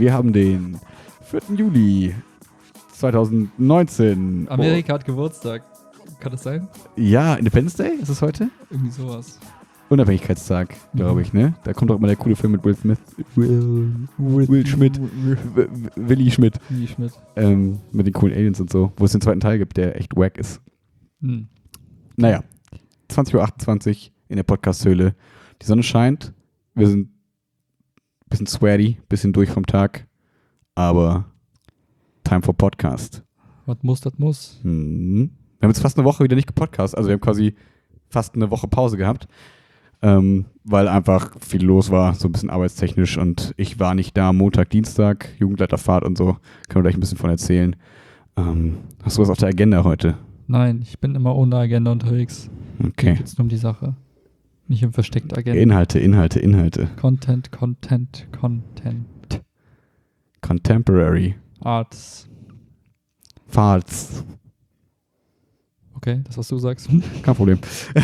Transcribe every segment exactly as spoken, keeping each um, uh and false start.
Wir haben den vierten Juli zweitausendneunzehn. Amerika oh. hat Geburtstag. Kann das sein? Ja, Independence Day ist es heute? Irgendwie sowas. Unabhängigkeitstag, glaube ich, ne? Da kommt auch immer der coole Film mit Will Smith. Will, Will, Will Schmidt. Will, Willi Schmidt. Willi Schmidt. Ähm, mit den coolen Aliens und so, wo es den zweiten Teil gibt, der echt wack ist. Hm. Naja, zwanzig Uhr achtundzwanzig in der Podcast-Höhle. Die Sonne scheint. Wir sind ein bisschen sweaty, ein bisschen durch vom Tag. Aber time for Podcast. Was muss, das muss. Hm. Wir haben jetzt fast eine Woche wieder nicht gepodcast. Also wir haben quasi fast eine Woche Pause gehabt. Ähm, weil einfach viel los war, so ein bisschen arbeitstechnisch. Und ich war nicht da, Montag, Dienstag, Jugendleiterfahrt und so. Können wir gleich ein bisschen von erzählen. Ähm, hast du was auf der Agenda heute? Nein, ich bin immer ohne Agenda unterwegs. Okay. Geht jetzt nur um die Sache. Nicht um versteckte Agenda. Inhalte, Inhalte, Inhalte. Content, Content, Content. Contemporary. Arts. Farts. Okay, das, was du sagst. Kein Problem.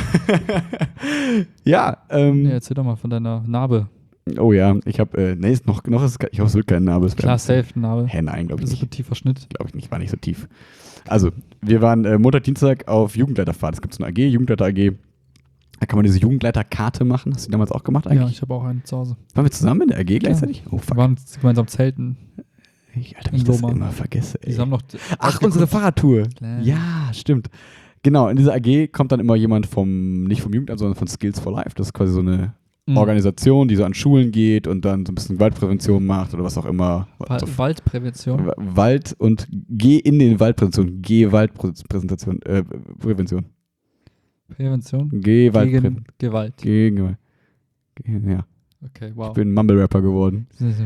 ja, ähm. Ja, erzähl doch mal von deiner Narbe. Oh ja, ich habe, äh, nee, ist noch, noch ist, ich hoffe, es wird keine Narbe. Klar, safe, Narbe. Hä, nein, glaube ich nicht. Das ist ein tiefer Schnitt. Glaube ich nicht, war nicht so tief. Also, wir waren äh, Montag, Dienstag auf Jugendleiterfahrt. Es gibt so eine A G, Jugendleiter A G. Da kann man diese Jugendleiterkarte machen. Hast du die damals auch gemacht eigentlich? Ja, ich habe auch eine zu Hause. Waren wir zusammen in der A G gleichzeitig? Oh, fuck. Wir waren gemeinsam zelten. Ich, Alter, ich das immer vergesse, ey. Die haben noch Ach, unsere Fahrradtour. Klar. Ja, stimmt. Genau, in dieser A G kommt dann immer jemand vom, nicht vom Jugendamt, sondern von Skills for Life. Das ist quasi so eine mhm. Organisation, die so an Schulen geht und dann so ein bisschen Waldprävention macht oder was auch immer. Wa- so Waldprävention? Wald und geh in den Waldprävention. Geh Waldpräsentation, äh, Prävention. Prävention? Geh Wald Gegen Prä- Gewalt. Gegen Gewalt. Ge- ja. Okay, wow. Ich bin Mumble-Rapper geworden.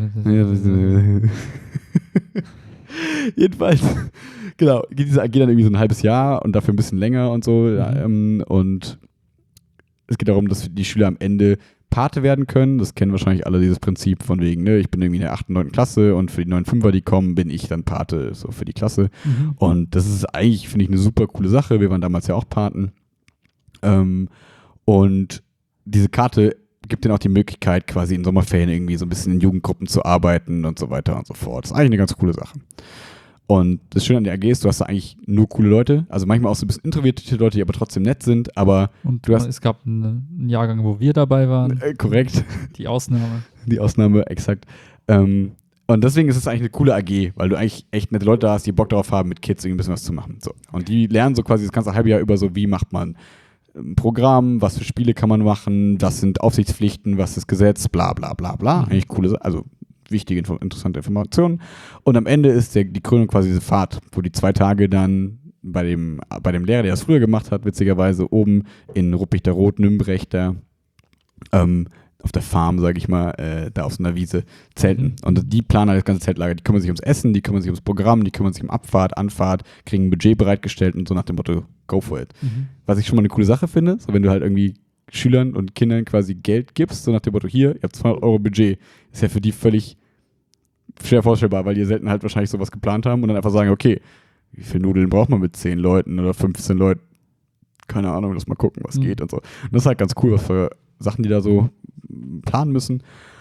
Jedenfalls, genau, geht diese A G dann irgendwie so ein halbes Jahr und dafür ein bisschen länger und so. Mhm. Ja, ähm, und es geht darum, dass die Schüler am Ende Pate werden können. Das kennen wahrscheinlich alle, dieses Prinzip von wegen, ne, ich bin irgendwie in der achten, neunten Klasse und für die neuen Fünfer, die kommen, bin ich dann Pate so für die Klasse. Mhm. Und das ist eigentlich, finde ich, eine super coole Sache. Wir waren damals ja auch Paten. Ähm, und diese Karte gibt denen auch die Möglichkeit, quasi in Sommerferien irgendwie so ein bisschen in Jugendgruppen zu arbeiten und so weiter und so fort. Das ist eigentlich eine ganz coole Sache. Und das Schöne an der A G ist, du hast da eigentlich nur coole Leute, also manchmal auch so ein bisschen introvertierte Leute, die aber trotzdem nett sind, aber und du hast... es gab eine, einen Jahrgang, wo wir dabei waren. Äh, korrekt. Die Ausnahme. Die Ausnahme, exakt. Ähm, und deswegen ist es eigentlich eine coole A G, weil du eigentlich echt nette Leute hast, die Bock darauf haben, mit Kids irgendwie ein bisschen was zu machen. So. Und die lernen so quasi das ganze halbe Jahr über so, wie macht man ein Programm, was für Spiele kann man machen, was sind Aufsichtspflichten, was ist Gesetz, bla bla bla bla. Mhm. Eigentlich coole, also wichtige, interessante Informationen. Und am Ende ist der, die Krönung quasi diese Fahrt, wo die zwei Tage dann bei dem, bei dem Lehrer, der das früher gemacht hat, witzigerweise oben in Ruppichter Rot, Nümbrecht, da ähm, auf der Farm, sage ich mal, äh, da auf so einer Wiese zelten. Mhm. Und die planen halt das ganze Zeltlager. Die kümmern sich ums Essen, die kümmern sich ums Programm, die kümmern sich um Abfahrt, Anfahrt, kriegen ein Budget bereitgestellt und so nach dem Motto, go for it. Mhm. Was ich schon mal eine coole Sache finde, so wenn du halt irgendwie Schülern und Kindern quasi Geld gibst, so nach dem Motto, hier, ihr habt zweihundert Euro Budget, ist ja für die völlig schwer vorstellbar, weil die selten halt wahrscheinlich sowas geplant haben und dann einfach sagen, okay, wie viele Nudeln braucht man mit zehn Leuten oder fünfzehn Leuten? Keine Ahnung, lass mal gucken, was mhm. geht und so. Und das ist halt ganz cool, was für Sachen die da so planen müssen.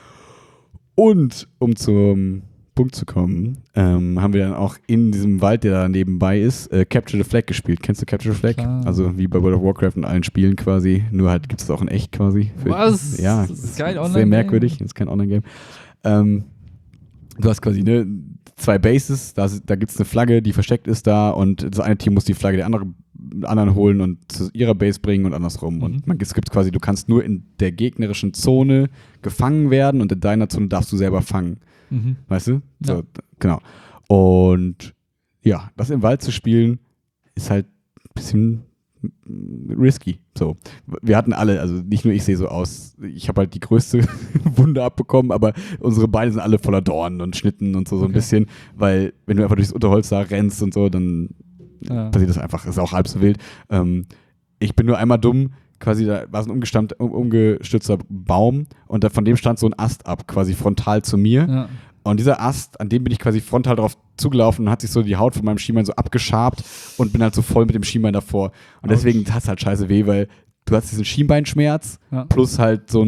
Und um zum Punkt zu kommen, ähm, haben wir dann auch in diesem Wald, der da nebenbei ist, äh, Capture the Flag gespielt. Kennst du Capture the Flag? Klar. Also wie bei World of Warcraft und allen Spielen quasi, nur halt gibt es das auch in echt quasi. Für, Was? Ja, das ist kein Online-Game? Sehr merkwürdig, das ist kein Online-Game. Ähm, du hast quasi ne, zwei Bases, da, da gibt es eine Flagge, die versteckt ist da und das eine Team muss die Flagge der andere, anderen holen und zu ihrer Base bringen und andersrum. Mhm. Und man, es gibt quasi, du kannst nur in der gegnerischen Zone gefangen werden und in deiner Zone darfst du selber fangen. Mhm. Weißt du? So, ja. Genau. Und ja, das im Wald zu spielen, ist halt ein bisschen risky. So. Wir hatten alle, also nicht nur ich sehe so aus, ich habe halt die größte Wunde abbekommen, aber unsere Beine sind alle voller Dornen und Schnitten und so, so okay. ein bisschen, weil wenn du einfach durchs Unterholz da rennst und so, dann ja. passiert das einfach, ist auch halb so wild. Ähm, ich bin nur einmal dumm, quasi da war so ein umgestammt, um, umgestützter Baum und da, von dem stand so ein Ast ab, quasi frontal zu mir. Ja. Und dieser Ast, an dem bin ich quasi frontal drauf zugelaufen und hat sich so die Haut von meinem Schienbein so abgeschabt und bin halt so voll mit dem Schienbein davor. Und deswegen tat es halt scheiße weh, weil du hast diesen Schienbeinschmerz ja. plus halt so ein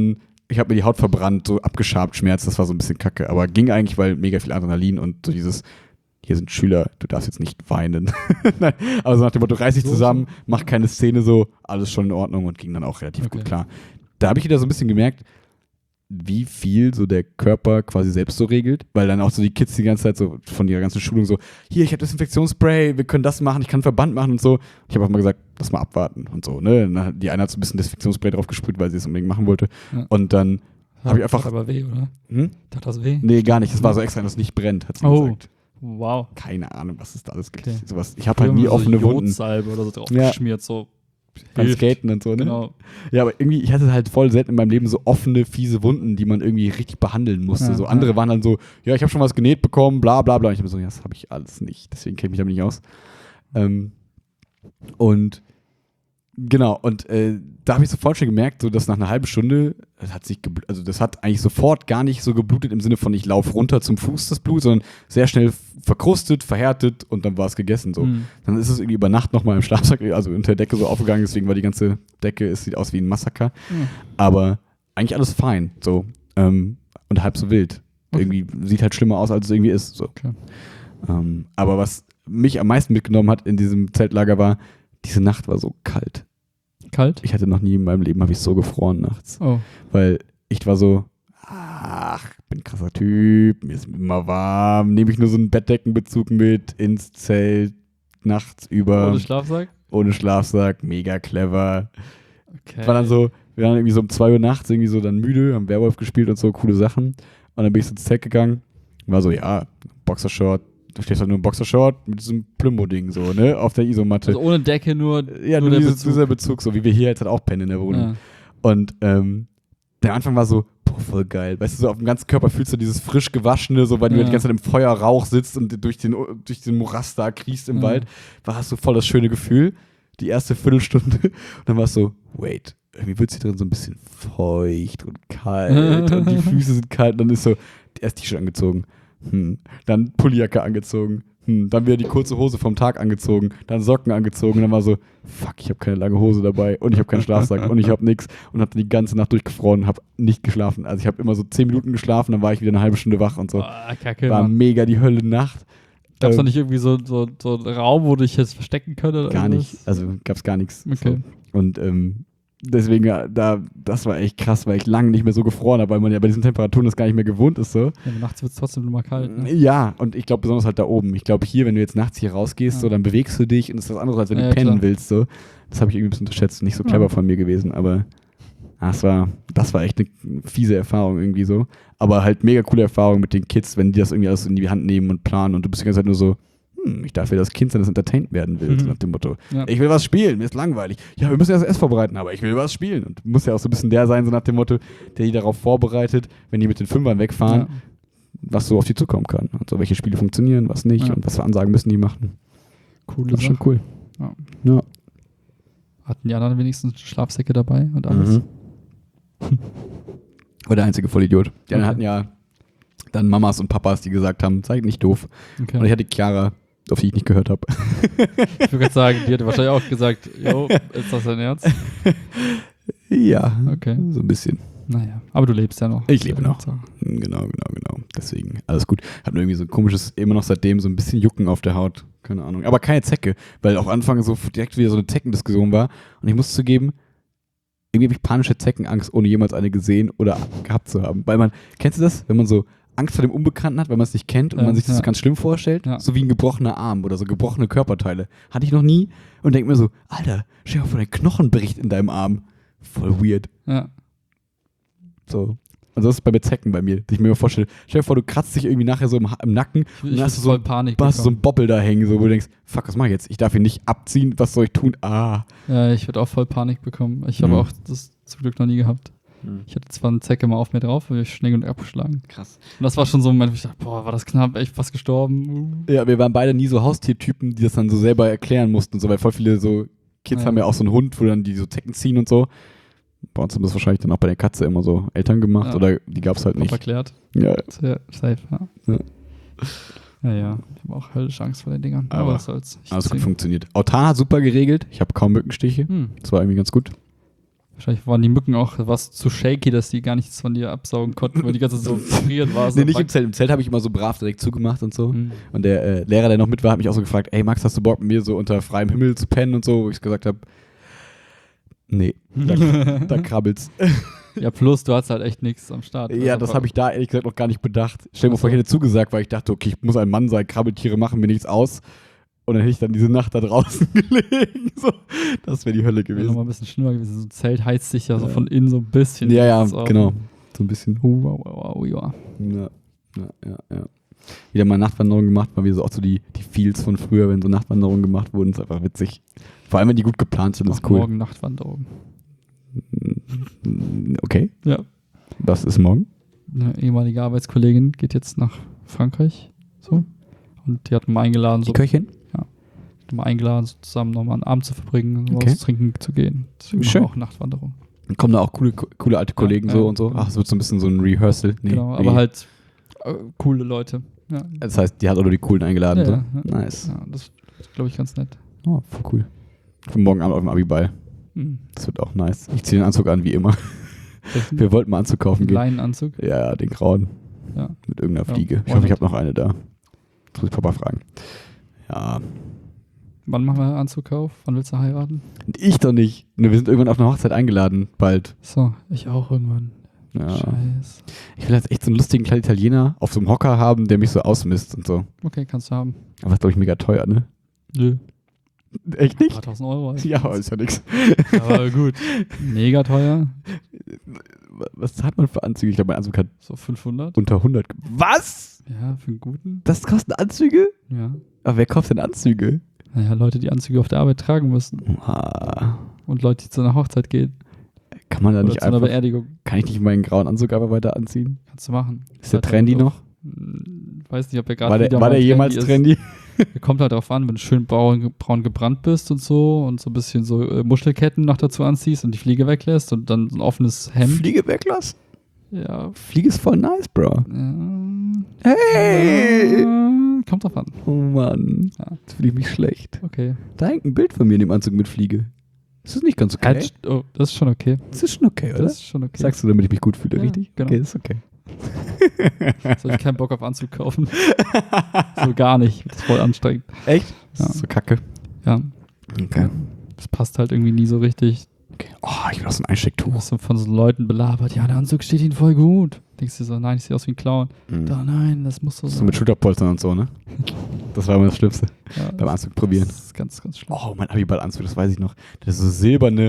ich habe mir die Haut verbrannt, so abgeschabt, Schmerz, das war so ein bisschen kacke. Aber ging eigentlich, weil mega viel Adrenalin und so dieses, hier sind Schüler, du darfst jetzt nicht weinen. Nein, aber so nach dem Motto, reiß dich So, zusammen, mach keine Szene so, alles schon in Ordnung und ging dann auch relativ Okay. gut klar. Da habe ich wieder so ein bisschen gemerkt, wie viel so der Körper quasi selbst so regelt, weil dann auch so die Kids die ganze Zeit so von ihrer ganzen Schulung so, hier, ich habe Desinfektionsspray, wir können das machen, ich kann einen Verband machen und so. Ich habe auch mal gesagt, lass mal abwarten und so, ne. Dann, die eine hat so ein bisschen Desinfektionsspray drauf gesprüht, weil sie es unbedingt machen wollte. Ja. Und dann habe ich einfach, Tat aber weh, oder? hm? Tat das weh? Nee, gar nicht, es war so extra, dass es nicht brennt, hat sie Oh. gesagt. Wow. Keine Ahnung, was es da alles gibt. Okay. Sowas. Ich habe halt nie so offene Wunden Jodsalbe oder so drauf Ja. geschmiert, so. beim Hilft. Skaten und so, ne? Genau. Ja, aber irgendwie, ich hatte halt voll selten in meinem Leben so offene, fiese Wunden, die man irgendwie richtig behandeln musste. Ja, so andere ja. waren dann so, ja, ich habe schon was genäht bekommen, bla bla bla. Und ich habe so, ja, das habe ich alles nicht. Deswegen kenne ich mich damit nicht aus. Ähm, und genau, und äh, da habe ich sofort schon gemerkt, so dass nach einer halben Stunde, das hat sich gebl- also das hat eigentlich sofort gar nicht so geblutet im Sinne von, ich laufe runter zum Fuß das Blut, sondern sehr schnell verkrustet, verhärtet und dann war es gegessen. So. Mhm. Dann ist es irgendwie über Nacht nochmal im Schlafsack, also unter der Decke so aufgegangen, deswegen war die ganze Decke, es sieht aus wie ein Massaker. Mhm. Aber eigentlich alles fein, so. Ähm, und halb so wild. Okay. Irgendwie sieht halt schlimmer aus, als es irgendwie ist. So. Okay. Ähm, aber was mich am meisten mitgenommen hat in diesem Zeltlager war, diese Nacht war so kalt. Kalt? Ich hatte noch nie in meinem Leben, habe ich so gefroren nachts. Oh. Weil ich war so, ach, ich bin ein krasser Typ, mir ist immer warm, nehme ich nur so einen Bettdeckenbezug mit ins Zelt, nachts über, Ohne Schlafsack? ohne Schlafsack, mega clever. Okay. War dann so, wir waren irgendwie so um zwei Uhr nachts irgendwie so dann müde, haben Werwolf gespielt und so, coole Sachen. Und dann bin ich so ins Zelt gegangen und war so, ja, Boxershort, du stehst halt nur im Boxershort mit diesem Plümmo-Ding so, ne, auf der Isomatte. Also ohne Decke nur, ja, nur nur der dieses, Bezug. dieser Bezug, so wie wir hier jetzt halt auch pennen in der Wohnung. Ja. Und ähm, der Anfang war so, boah, voll geil. Weißt du, so auf dem ganzen Körper fühlst du dieses frisch gewaschene, so weil du Ja. die ganze Zeit im Feuerrauch sitzt und durch den, durch den Morast da kriechst im Ja. Wald. War hast du voll das schöne Gefühl. Die erste Viertelstunde. Und dann war es so, wait, irgendwie wird es hier drin so ein bisschen feucht und kalt und die Füße sind kalt. Und dann ist so, erst T-Shirt angezogen, hm. dann Pullijacke angezogen, hm. dann wieder die kurze Hose vom Tag angezogen, dann Socken angezogen und dann war so, fuck, ich habe keine lange Hose dabei und ich habe keinen Schlafsack und ich habe nichts und habe die ganze Nacht durchgefroren und habe nicht geschlafen. Also ich habe immer so zehn Minuten geschlafen, dann war ich wieder eine halbe Stunde wach und so. Ah, Kacke, War Mann. mega die Hölle Nacht. Gab es Ähm, da nicht irgendwie so, so, so einen Raum, wo du dich jetzt verstecken könntest? Gar nicht. Also gab es gar nichts. Okay. So. Und ähm, deswegen, ja, da, das war echt krass, weil ich lange nicht mehr so gefroren habe, weil man ja bei diesen Temperaturen das gar nicht mehr gewohnt ist. So. Ja, aber nachts wird es trotzdem nur mal kalt. Ne? Ja, und ich glaube besonders halt da oben. Ich glaube hier, wenn du jetzt nachts hier rausgehst, Ja. so, dann bewegst du dich und es ist was anderes, als wenn Ja, du pennen klar. willst. So. Das habe ich irgendwie ein bisschen unterschätzt. Nicht so Ja. clever von mir gewesen, aber ah, das, war, das war echt eine fiese Erfahrung irgendwie so. Aber halt mega coole Erfahrung mit den Kids, wenn die das irgendwie alles in die Hand nehmen und planen und du bist die ganze Zeit nur so, hm, ich darf ja das Kind sein, das entertained werden will, Mhm. so nach dem Motto. Ja. Ich will was spielen, mir ist langweilig. Ja, wir müssen erst Essen vorbereiten, aber ich will was spielen. Und du musst ja auch so ein bisschen der sein, so nach dem Motto, der die darauf vorbereitet, wenn die mit den Fünfern wegfahren, Ja. was so auf die zukommen kann. Also welche Spiele funktionieren, was nicht Ja. und was für Ansagen müssen die machen. Coole Das ist schon Sache. cool. Ja. Ja. Hatten die anderen wenigstens Schlafsäcke dabei und alles? Mhm. War der einzige Vollidiot. Die anderen Okay. hatten ja dann Mamas und Papas, die gesagt haben, seid nicht doof. Okay. Und ich hatte Chiara, auf die ich nicht gehört habe. Ich würde gerade sagen, die hätte wahrscheinlich auch gesagt, jo, ist das dein Ernst? Ja, Okay. so ein bisschen. Naja, aber du lebst ja noch. Ich lebe noch. So. Genau, genau, genau. Deswegen, alles gut. Hab nur irgendwie so ein komisches, immer noch seitdem so ein bisschen Jucken auf der Haut. Keine Ahnung. Aber keine Zecke, weil auch Anfang so direkt wieder so eine Zeckendiskussion war. Und ich muss zugeben, irgendwie habe ich panische Zeckenangst, ohne jemals eine gesehen oder gehabt zu haben. Weil man, kennst du das? Wenn man so Angst vor dem Unbekannten hat, weil man es nicht kennt und Ja, man sich das ja. so ganz schlimm vorstellt? Ja. So wie ein gebrochener Arm oder so gebrochene Körperteile. Hatte ich noch nie und denke mir so, Alter, stell dir mal vor, dein Knochen bricht in deinem Arm. Voll weird. Ja. So. Also das ist bei mir Zecken bei mir, die ich mir immer vorstelle. Stell dir vor, du kratzt dich irgendwie nachher so im, Ha- im Nacken Ich, und ich dann hast hast du so, voll Panik hast du so bekommen. einen Bobbel da hängen, so, wo du denkst, fuck, was mach ich jetzt? Ich darf ihn nicht abziehen, was soll ich tun? Ah. Ja, ich würde auch voll Panik bekommen. Ich habe Mhm. auch das zum Glück noch nie gehabt. Ich hatte zwar eine Zecke mal auf mir drauf, aber ich schnell und abgeschlagen. Krass. Und das war schon so ein Moment, wo ich dachte, boah, war das knapp, echt fast gestorben. Uh. Ja, wir waren beide nie so Haustiertypen, die das dann so selber erklären mussten, so, weil voll viele so Kids Ja. haben ja auch so einen Hund, wo dann die so Zecken ziehen und so. Bei uns haben das wahrscheinlich dann auch bei der Katze immer so Eltern gemacht Ja. oder die gab es halt Hab nicht. erklärt. Ja, Sehr safe, ja. Ja. Ja, ja. Ich habe auch höllisch Angst vor den Dingern. Aber, Aber was soll's. Ich alles gut zieh- funktioniert. Autan hat super geregelt. Ich habe kaum Mückenstiche. Hm. Das war irgendwie ganz gut. Wahrscheinlich waren die Mücken auch was zu shaky, dass die gar nichts von dir absaugen konnten, weil die ganze Zeit so frieren war. So nee, nicht im Zelt. Im Zelt habe ich immer so brav direkt zugemacht und so. Mhm. Und der äh, Lehrer, der noch mit war, hat mich auch so gefragt, ey Max, hast du Bock mit mir so unter freiem Himmel zu pennen und so, wo ich gesagt habe, nee, da, da krabbelt's. Ja, plus du hast halt echt nichts am Start. Ja, also, das habe ich da ehrlich gesagt noch gar nicht bedacht. Stell dir mal vor, ich hätte zugesagt, weil ich dachte, okay, ich muss ein Mann sein, Krabbeltiere machen mir nichts aus. Und dann hätte ich dann diese Nacht da draußen gelegen. So, das wäre die Hölle Wäre gewesen. nochmal ein bisschen schlimmer gewesen. So ein Zelt heizt sich ja so von innen so ein bisschen. Ja, ja, Das ist auch- genau. So ein bisschen. Oh, wow, wow, wow, ja. Ja, ja, ja, ja. Wieder mal Nachtwanderung gemacht, mal wieder so auch so die, die Feels von früher, wenn so Nachtwanderungen gemacht wurden, ist einfach witzig. Vor allem, wenn die gut geplant sind, ist Auch cool. Morgen Nachtwanderung. Okay, Ja. das ist morgen. Eine ehemalige Arbeitskollegin geht jetzt nach Frankreich. So. Und die hat mal eingeladen, so, Die Köchin? hat mal eingeladen, so zusammen nochmal einen Abend zu verbringen, Okay. was trinken zu gehen. Deswegen Schön. machen wir auch Nachtwanderung. Dann kommen da auch coole, coole alte Kollegen Ja, so ja. und so. Ach, es wird so ein bisschen so ein Rehearsal. Nee, genau, Re- aber halt äh, coole Leute. Ja. Das heißt, die hat auch nur die coolen eingeladen. Ja, so. ja, ja. Nice. Ja, das ist, glaube ich, ganz nett. Oh, voll cool. Für morgen Abend auf dem Abiball. Mhm. Das wird auch nice. Ich ziehe den Anzug an, wie immer. Welchen? Wir wollten mal Anzug kaufen gehen. Leinenanzug. Ja, ja, den grauen. Ja. Mit irgendeiner Ja, Fliege. Ich why hoffe, ich not? habe noch eine da. Das muss ich Papa fragen. Ja. Wann machen wir Anzugkauf? Wann willst du heiraten? Und ich doch nicht. Wir sind irgendwann auf eine Hochzeit eingeladen, bald. So, ich auch irgendwann. Ja. Scheiße. Ich will jetzt echt so einen lustigen kleinen Italiener auf so einem Hocker haben, der mich so ausmisst und so. Okay, kannst du haben. Aber das ist, glaube ich, mega teuer, ne? Nö. Echt Ein nicht? paar tausend Euro. Halt. Ja, aber ist ja nix. Aber gut. Mega teuer. Was zahlt man für Anzüge? Ich glaube, mein Anzug hat So fünfhundert. unter hundert. ge- Was? Ja, für einen guten. Das kosten Anzüge? Ja. Aber wer kauft denn Anzüge? Naja, Leute, die Anzüge auf der Arbeit tragen müssen. Ah, Und Leute, die zu einer Hochzeit gehen. kann man da Oder nicht zu einer einfach... Beerdigung. Kann ich nicht meinen grauen Anzug einfach weiter anziehen? Kannst du machen. Ist der halt trendy halt auch- noch? Hm, Weiß nicht, ob der gerade War der, wieder war mal der jemals ist. trendy? Kommt halt drauf an, wenn du schön braun, braun gebrannt bist und so und so ein bisschen so äh, Muschelketten noch dazu anziehst und die Fliege weglässt und dann so ein offenes Hemd. Fliege weglassen? Ja. Fliege ist voll nice, Bro. ja. Hey! Ja, kommt drauf an. Oh Mann, Ja. jetzt fühle ich mich schlecht. Okay. Da hängt ein Bild von mir in dem Anzug mit Fliege. Das ist nicht ganz okay. Halt, oh, das ist schon okay. Das ist schon okay, oder? Das ist schon okay. Sagst du, damit ich mich gut fühle, Ja, richtig? genau. Okay, das ist okay. Jetzt habe ich keinen Bock auf Anzug kaufen. So gar nicht. Das ist voll anstrengend. Echt? Das Ja. ist so kacke. Ja. Okay. Das passt halt irgendwie nie so richtig. okay. Oh, ich will auch so ein Du Einstecktuch. wirst so von so Leuten belabert. Ja, der Anzug steht Ihnen voll gut. Denkst du so, nein, ich sehe aus wie ein Clown. Mhm. Da, nein, das muss so So sein. mit Schulterpolstern und so, ne? Das war immer das Schlimmste Ja, beim das, Anzug probieren. das ist ganz, ganz schlimm. Oh, mein Abiball-Anzug, das weiß ich noch. Das ist so silberne.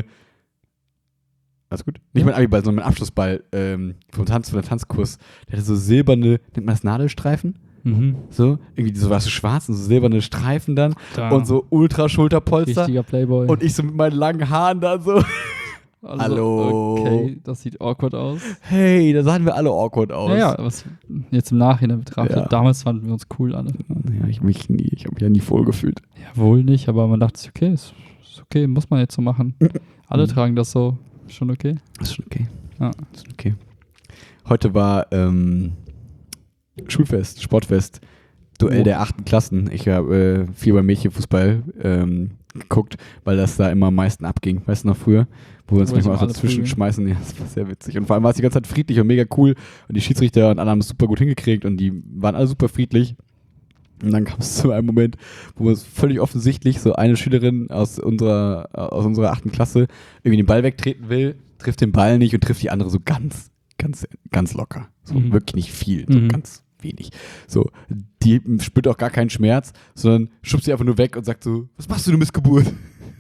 Alles gut? Nicht Ja. mein Abiball, sondern mein Abschlussball ähm, vom Tanz, von der Tanzkurs. Der hatte so silberne, nennt man das Nadelstreifen? Mhm. So, irgendwie so was so schwarz und so silberne Streifen dann. Da. Und so Ultra-Schulterpolster. Richtiger Playboy. Und ich so mit meinen langen Haaren da so. Also, Hallo. Okay, das sieht awkward aus. Hey, da sahen wir alle awkward aus. Ja, ja, was jetzt im Nachhinein betrachtet. Ja. Damals fanden wir uns cool alle. Ja, ich mich nie, ich habe mich ja nie wohl gefühlt. Ja, wohl nicht, aber man dachte sich, okay, ist, ist okay, muss man jetzt so machen. Alle Mhm. tragen das so. Schon okay. Das ist schon okay. Ja. Das ist schon okay. Heute war ähm, Schulfest, Sportfest, Duell Oh. der achten Klassen. Ich habe äh, viel beim Mädchenfußball ähm, geguckt, weil das da immer am meisten abging. Weißt du noch früher? Wo wir uns Wo manchmal sich auch alle dazwischen prügeln. schmeißen. Ja, das war sehr witzig. Und vor allem war es die ganze Zeit friedlich und mega cool. Und die Schiedsrichter und alle haben es super gut hingekriegt und die waren alle super friedlich. Und dann kam es zu einem Moment, wo es völlig offensichtlich so eine Schülerin aus unserer, aus unserer achten Klasse irgendwie den Ball wegtreten will, trifft den Ball nicht und trifft die andere so ganz, ganz, ganz locker. So Mhm. wirklich nicht viel, so Mhm. ganz wenig. So, die spürt auch gar keinen Schmerz, sondern schubst sie einfach nur weg und sagt so, was machst du, du Missgeburt?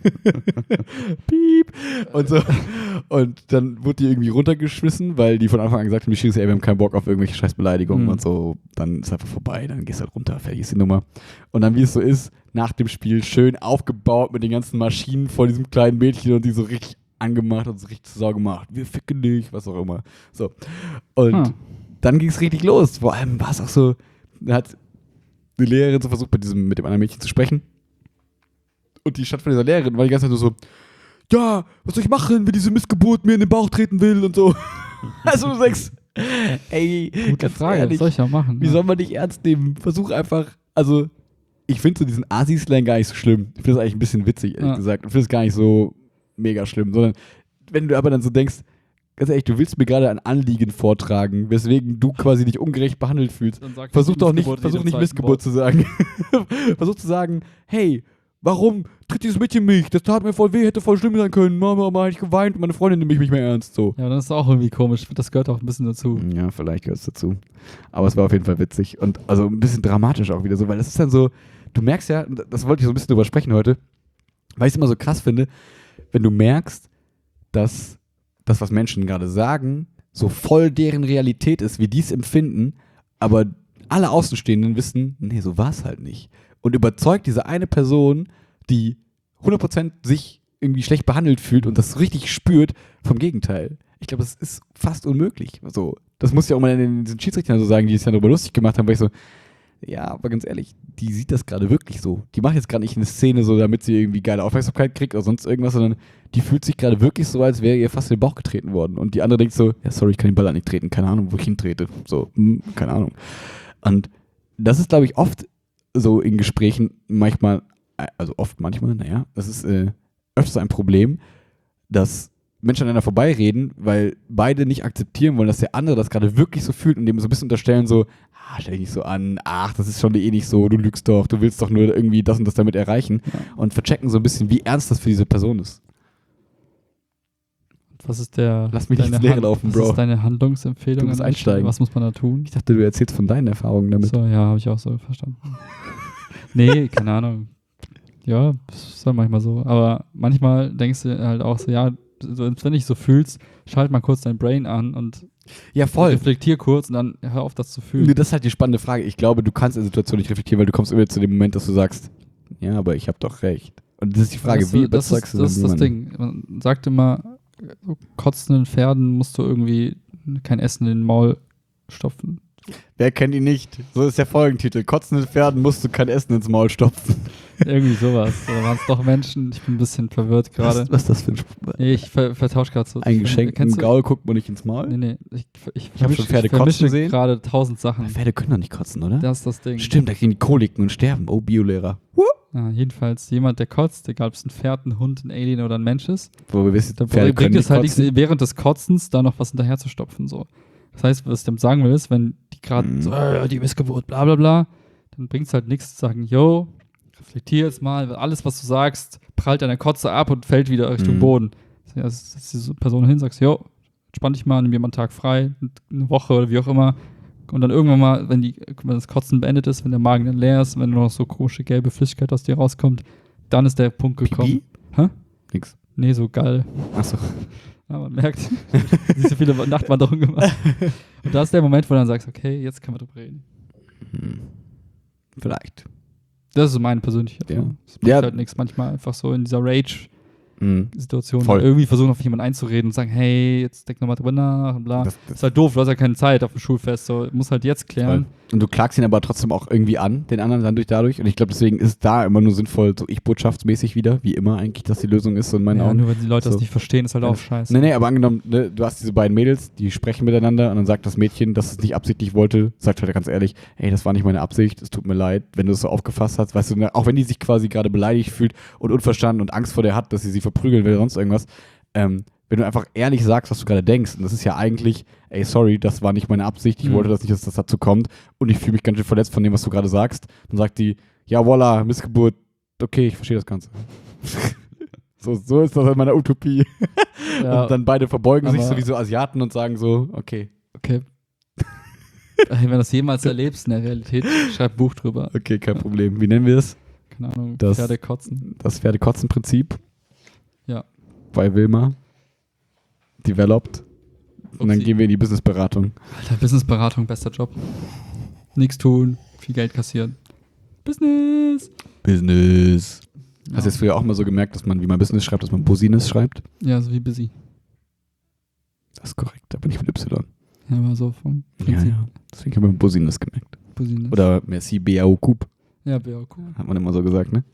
Piep. Und so. Und dann wurde die irgendwie runtergeschmissen, weil die von Anfang an gesagt haben, die Schiris, ey, wir haben keinen Bock auf irgendwelche Scheißbeleidigungen Mhm. und so. Dann ist einfach vorbei, dann gehst du halt runter, fertig ist die Nummer. Und dann, wie es so ist, nach dem Spiel schön aufgebaut mit den ganzen Maschinen vor diesem kleinen Mädchen und die so richtig angemacht und so richtig zur Sau gemacht. Wir ficken dich, was auch immer. So. Und Ah. dann ging es richtig los. Vor allem war es auch so, da hat die Lehrerin so versucht, mit, diesem, mit dem anderen Mädchen zu sprechen. Und die Stadt von dieser Lehrerin war die ganze Zeit nur so, ja, was soll ich machen, wenn diese Missgeburt mir in den Bauch treten will und so. Also du sagst, ey, Gute ganz Frage, ehrlich, das soll ich ja machen. wie ja. soll man dich ernst nehmen? Versuch einfach, also ich finde so diesen Asi-Slang gar nicht so schlimm. Ich finde das eigentlich ein bisschen witzig, ehrlich Ja. gesagt. Ich finde es gar nicht so mega schlimm, sondern wenn du aber dann so denkst, ganz ehrlich, du willst mir gerade ein Anliegen vortragen, weswegen du quasi dich ungerecht behandelt fühlst. Versuch doch nicht, versuch nicht Missgeburt zu sagen. Versuch zu sagen, hey, warum tritt dieses Mädchen mich? Das tat mir voll weh, hätte voll schlimm sein können. Mama, Mama, ich geweint und meine Freundin nimmt mich nicht mehr ernst. So. Ja, dann ist es auch irgendwie komisch. Das gehört auch ein bisschen dazu. Ja, vielleicht gehört es dazu. Aber es war auf jeden Fall witzig und also ein bisschen dramatisch auch wieder so, weil das ist dann so, du merkst ja, das wollte ich so ein bisschen drüber sprechen heute, weil ich es immer so krass finde, wenn du merkst, dass das, was Menschen gerade sagen, so voll deren Realität ist, wie die es empfinden, aber alle Außenstehenden wissen, nee, so war es halt nicht. Und überzeugt diese eine Person, die hundert Prozent sich irgendwie schlecht behandelt fühlt und das richtig spürt, vom Gegenteil. Ich glaube, das ist fast unmöglich. So, das muss ja auch mal in diesen Schiedsrichtern so sagen, die es ja darüber lustig gemacht haben, weil ich so, ja, aber ganz ehrlich, die sieht das gerade wirklich so. Die macht jetzt gerade nicht eine Szene so, damit sie irgendwie geile Aufmerksamkeit kriegt oder sonst irgendwas, sondern die fühlt sich gerade wirklich so, als wäre ihr fast in den Bauch getreten worden. Und die andere denkt so, ja, sorry, ich kann den Ball nicht treten, keine Ahnung, wo ich ihn trete. So, hm, keine Ahnung. Und das ist, glaube ich, oft so in Gesprächen manchmal, also oft manchmal, naja, das ist äh, öfters ein Problem, dass Menschen aneinander vorbeireden, weil beide nicht akzeptieren wollen, dass der andere das gerade wirklich so fühlt und dem so ein bisschen unterstellen, so, ah, stell dich nicht so an, ach, das ist schon eh nicht so, du lügst doch, du willst doch nur irgendwie das und das damit erreichen ja. Und verchecken so ein bisschen, wie ernst das für diese Person ist. Was ist der Lass mich nicht ins Leere laufen, Bro. Was ist deine Handlungsempfehlung? Du musst einsteigen. Was muss man da tun? Ich dachte, du erzählst von deinen Erfahrungen damit. So, ja, habe ich auch so verstanden. Nee, keine Ahnung. Ja, ist halt manchmal so. Aber manchmal denkst du halt auch so, ja, so, wenn du dich so fühlst, schalt mal kurz dein Brain an und ja, voll. reflektier kurz und dann hör auf, das zu fühlen. Nee, das ist halt die spannende Frage. Ich glaube, du kannst in der Situation nicht reflektieren, weil du kommst immer zu dem Moment, dass du sagst, ja, aber ich habe doch recht. Und das ist die Frage, das, wie das überzeugst ist, du das? Das ist das Ding. Man sagt immer, so kotzenden Pferden musst du irgendwie kein Essen in den Maul stopfen. Wer kennt ihn nicht? So ist der Folgentitel. Kotzenden Pferden musst du kein Essen ins Maul stopfen. Irgendwie sowas. Oder waren es doch Menschen? Ich bin ein bisschen verwirrt gerade. Was, was ist das für ein Spruch? Nee, ich ver vertausche gerade so. Ein geschenkten Gaul guckt man nicht ins Maul? Nee, nee. Ich, ich, ich habe schon Pferde kotzen gesehen. gerade tausend Sachen. Aber Pferde können doch nicht kotzen, oder? Das ist das Ding. Stimmt, da kriegen die Koliken und sterben. Oh, Biolehrer. Ja, jedenfalls jemand, der kotzt, egal ob es ein Pferd, ein Hund, ein Alien oder ein Mensch ist, wo wir wissen, da Pferde bringt es halt nichts, während des Kotzens da noch was hinterher zu stopfen. So. Das heißt, was ich damit sagen will, ist, wenn die gerade mm. so, äh, die Missgeburt, bla bla bla, dann bringt es halt nichts zu sagen, yo, reflektier jetzt mal, alles, was du sagst, prallt an der Kotze ab und fällt wieder Richtung mm. Boden. Das ist diese Person hin, sagst, yo, entspann dich mal, nimm dir mal einen Tag frei, eine Woche oder wie auch immer. Und dann irgendwann mal, wenn, die, wenn das Kotzen beendet ist, wenn der Magen dann leer ist, wenn nur noch so komische gelbe Flüssigkeit aus dir rauskommt, dann ist der Punkt gekommen. Pipi? Hä? Nix. Nee, so geil. Achso. Ja, man merkt, nicht so viele Nachtwanderungen gemacht. Und da ist der Moment, wo du dann sagst, okay, jetzt können wir drüber reden. Hm. Vielleicht. Das ist so meine persönliche Erfahrung. Es ja. macht halt nichts, manchmal einfach so in dieser Rage Mhm. Situation irgendwie versuchen, auf jemanden einzureden und sagen, hey, jetzt denk nochmal drüber nach und bla. Das, das ist halt doof, du hast ja keine Zeit auf dem Schulfest, so, muss halt jetzt klären. Voll. Und du klagst ihn aber trotzdem auch irgendwie an, den anderen dann durch dadurch. Und ich glaube, deswegen ist da immer nur sinnvoll, so ich-botschaftsmäßig wieder, wie immer eigentlich, dass die Lösung ist, so in meinen ja, Augen. Nur wenn die Leute so. das nicht verstehen, ist halt ja. auch scheiße. Nee, nee, aber angenommen, ne, du hast diese beiden Mädels, die sprechen miteinander und dann sagt das Mädchen, dass es nicht absichtlich wollte, sagt halt ganz ehrlich, ey, das war nicht meine Absicht, es tut mir leid, wenn du es so aufgefasst hast, weißt du, ne, auch wenn die sich quasi gerade beleidigt fühlt und unverstanden und Angst vor der hat, dass sie sie verprügeln will oder sonst irgendwas, ähm, wenn du einfach ehrlich sagst, was du gerade denkst, und das ist ja eigentlich, ey, sorry, das war nicht meine Absicht, ich mhm. wollte das nicht, dass das dazu kommt und ich fühle mich ganz schön verletzt von dem, was du gerade sagst, dann sagt die, ja, voila, Missgeburt, okay, ich verstehe das Ganze. so, so ist das in meiner Utopie. Ja, und dann beide verbeugen sich so wie so Asiaten und sagen so, okay. Okay. Wenn du das jemals erlebst in der Realität, schreib ein Buch drüber. Okay, kein Problem. Wie nennen wir es? Keine Ahnung, das, Pferdekotzen. Das Pferdekotzen-Prinzip. Ja. Bei Wilma. Developed. Und Upsi. Dann gehen wir in die Businessberatung. Alter, Businessberatung, bester Job. Nichts tun, viel Geld kassieren. Business! Business. Ja. Hast du jetzt früher auch mal so gemerkt, dass man, wie man Business schreibt, dass man Business schreibt? Ja, so wie busy. Das ist korrekt, da bin ich mit Y. Ja, aber so vom Prinzip. Ja, ja. Deswegen haben wir Business gemerkt. Business. Oder Merci B A O Coup. Ja, B A O Coup. Hat man immer so gesagt, ne?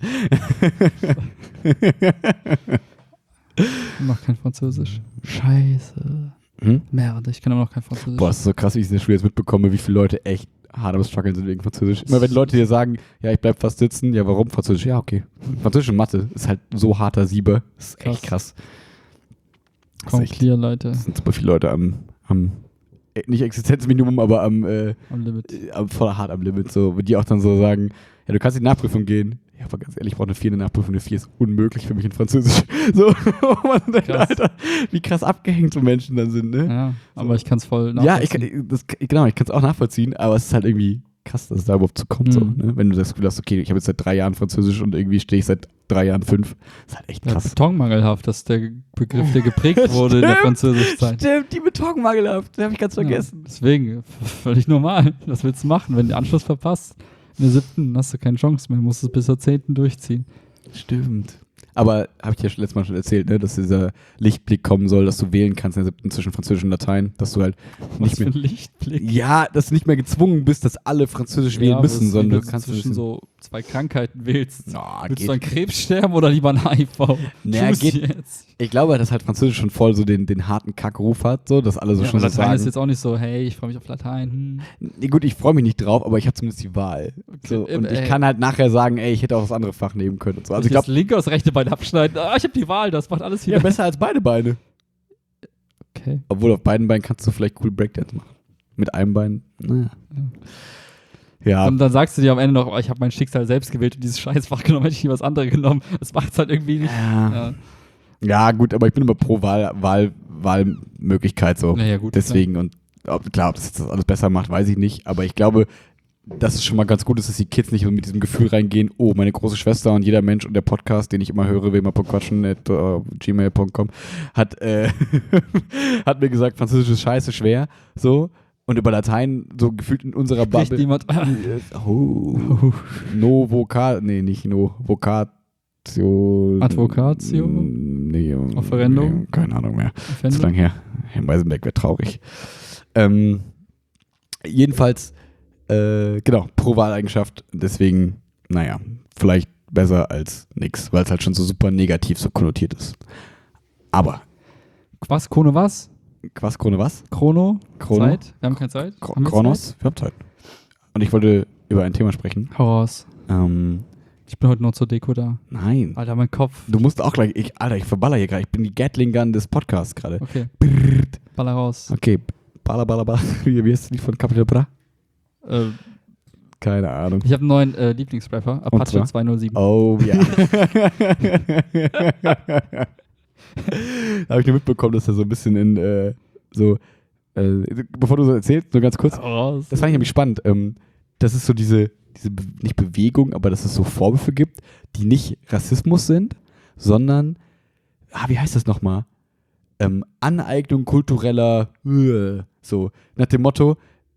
Ich mach kein Französisch. Scheiße. Hm? Merde, ich kann aber noch kein Französisch. Boah, das ist so krass, wie ich in der Schule jetzt mitbekomme, wie viele Leute echt hart am Struggeln sind wegen Französisch. Immer wenn Leute dir sagen, ja, ich bleib fast sitzen, ja, warum Französisch? Ja, okay. Französisch und Mathe ist halt so harter Sieber. Das ist echt krass. Das ist echt- clear, Leute. Es sind super viele Leute am, am äh, nicht Existenzminimum, aber am, äh, Am Limit. äh, am voll hart am Limit, so, die auch dann so sagen, ja, du kannst in die Nachprüfung gehen. Ja, aber ganz ehrlich, ich brauche eine vier in der Nachprüfung. Eine vier ist unmöglich für mich in Französisch. So, wo man denkt, Krass. Alter, wie krass abgehängt so Menschen dann sind, ne? Ja, aber ich kann es voll Ja, ich nachvollziehen. kann, das, genau, ich kann es auch nachvollziehen, aber es ist halt irgendwie krass, dass es da überhaupt zu kommt. So, Mhm. ne? Wenn du das Gefühl hast, okay, ich habe jetzt seit drei Jahren Französisch und irgendwie stehe ich seit drei Jahren fünf. Das ist halt echt Ja, krass. betonmangelhaft, das ist der Begriff, der geprägt wurde in der Stimmt. Französischzeit. Stimmt, die Betonmangelhaft, den habe ich ganz vergessen. Ja, deswegen, f- völlig normal. Was willst du machen, wenn du den Anschluss verpasst? In der siebten hast du keine Chance mehr, musst es bis zur zehnten durchziehen. Stimmt. Aber habe ich dir ja letztes Mal schon erzählt, ne, dass dieser Lichtblick kommen soll, dass du wählen kannst in der siebten zwischen Französisch und Latein, dass du halt Was nicht für mehr. ein Lichtblick. Ja, dass du nicht mehr gezwungen bist, dass alle Französisch wählen aber müssen, es ist wie, sondern wenn du kannst ein zwischen bisschen- so zwei Krankheiten wählst. Na, Willst geht. du an Krebs sterben oder lieber an H I V? Naja, Choose geht- jetzt. Ich glaube, dass halt Französisch schon voll so den, den harten Kackruf hat, so, dass alle so Ja, schon aber so Latein sagen. ist jetzt auch nicht so, hey, ich freue mich auf Latein. Hm. Nee, gut, ich freue mich nicht drauf, aber ich habe zumindest die Wahl. So, Okay, und äh, ich kann halt nachher sagen, ey, ich hätte auch das andere Fach nehmen können. Und so. Also Also ich glaube, das linke aus rechte Bein abschneiden. Ah, ich habe die Wahl, das macht alles ja, wieder. besser als beide Beine. Okay. Obwohl auf beiden Beinen kannst du vielleicht cool Breakdance machen. Mit einem Bein, naja. Ja, Und dann sagst du dir am Ende noch, oh, ich habe mein Schicksal selbst gewählt und dieses Scheißfach genommen, hätte ich nie was anderes genommen. Das macht es halt irgendwie nicht. ja. Ja, ja, gut, aber ich bin immer pro Wahl, Wahl, Wahlmöglichkeit so. naja, gut. Deswegen, und ob, klar, ob das jetzt das alles besser macht, weiß ich nicht. Aber ich glaube, dass es schon mal ganz gut ist, dass die Kids nicht mit diesem Gefühl reingehen, oh, meine große Schwester und jeder Mensch und der Podcast, den ich immer höre, wilma.quatschen at uh, gmail punkt com, hat, äh, hat mir gesagt, Französisch ist scheiße schwer, so. Und über Latein, so gefühlt in unserer Spricht Bubble. niemand. Oh. No Voca, nee, nicht No Vocatio. Advocatio? Nee, Offerendum? nee, keine Ahnung mehr. Fände? Zu lang her. Herr Weisenberg wäre traurig. Ähm, jedenfalls, äh, genau, pro Wahleigenschaft. Deswegen, naja, vielleicht besser als nix, weil es halt schon so super negativ so konnotiert ist. Aber, Was? Chrono was? was, Krone was? Chrono? Chrono? Zeit? Wir haben keine Zeit? Chro- Haben wir Kronos? Wir haben Zeit. Und ich wollte über ein Thema sprechen. Zeit? Hau raus. Ähm, Ich bin heute noch zur Deko da. nein. Alter, mein Kopf. Du musst auch gleich, ich, Alter, ich verballer hier gerade. Ich bin die Gatling-Gun des Podcasts gerade. Okay, Brrrt. baller raus. Okay, baller, baller, baller. Wie wie heißt das Lied von Capital Bra? Äh, Keine Ahnung. ich habe einen neuen äh, Lieblingsrapper, Und Apache zwar? zweihundertsieben. Oh ja. Da habe ich nur mitbekommen, dass er so ein bisschen in äh, so, äh, bevor du so erzählst, nur ganz kurz. Hau raus. Das fand ich nämlich spannend. Ähm, dass es so diese, diese Be nicht Bewegung, aber dass es so Vorwürfe gibt, die nicht Rassismus sind, sondern, ah, wie heißt das nochmal? Ähm, Aneignung kultureller, äh, so, nach dem Motto,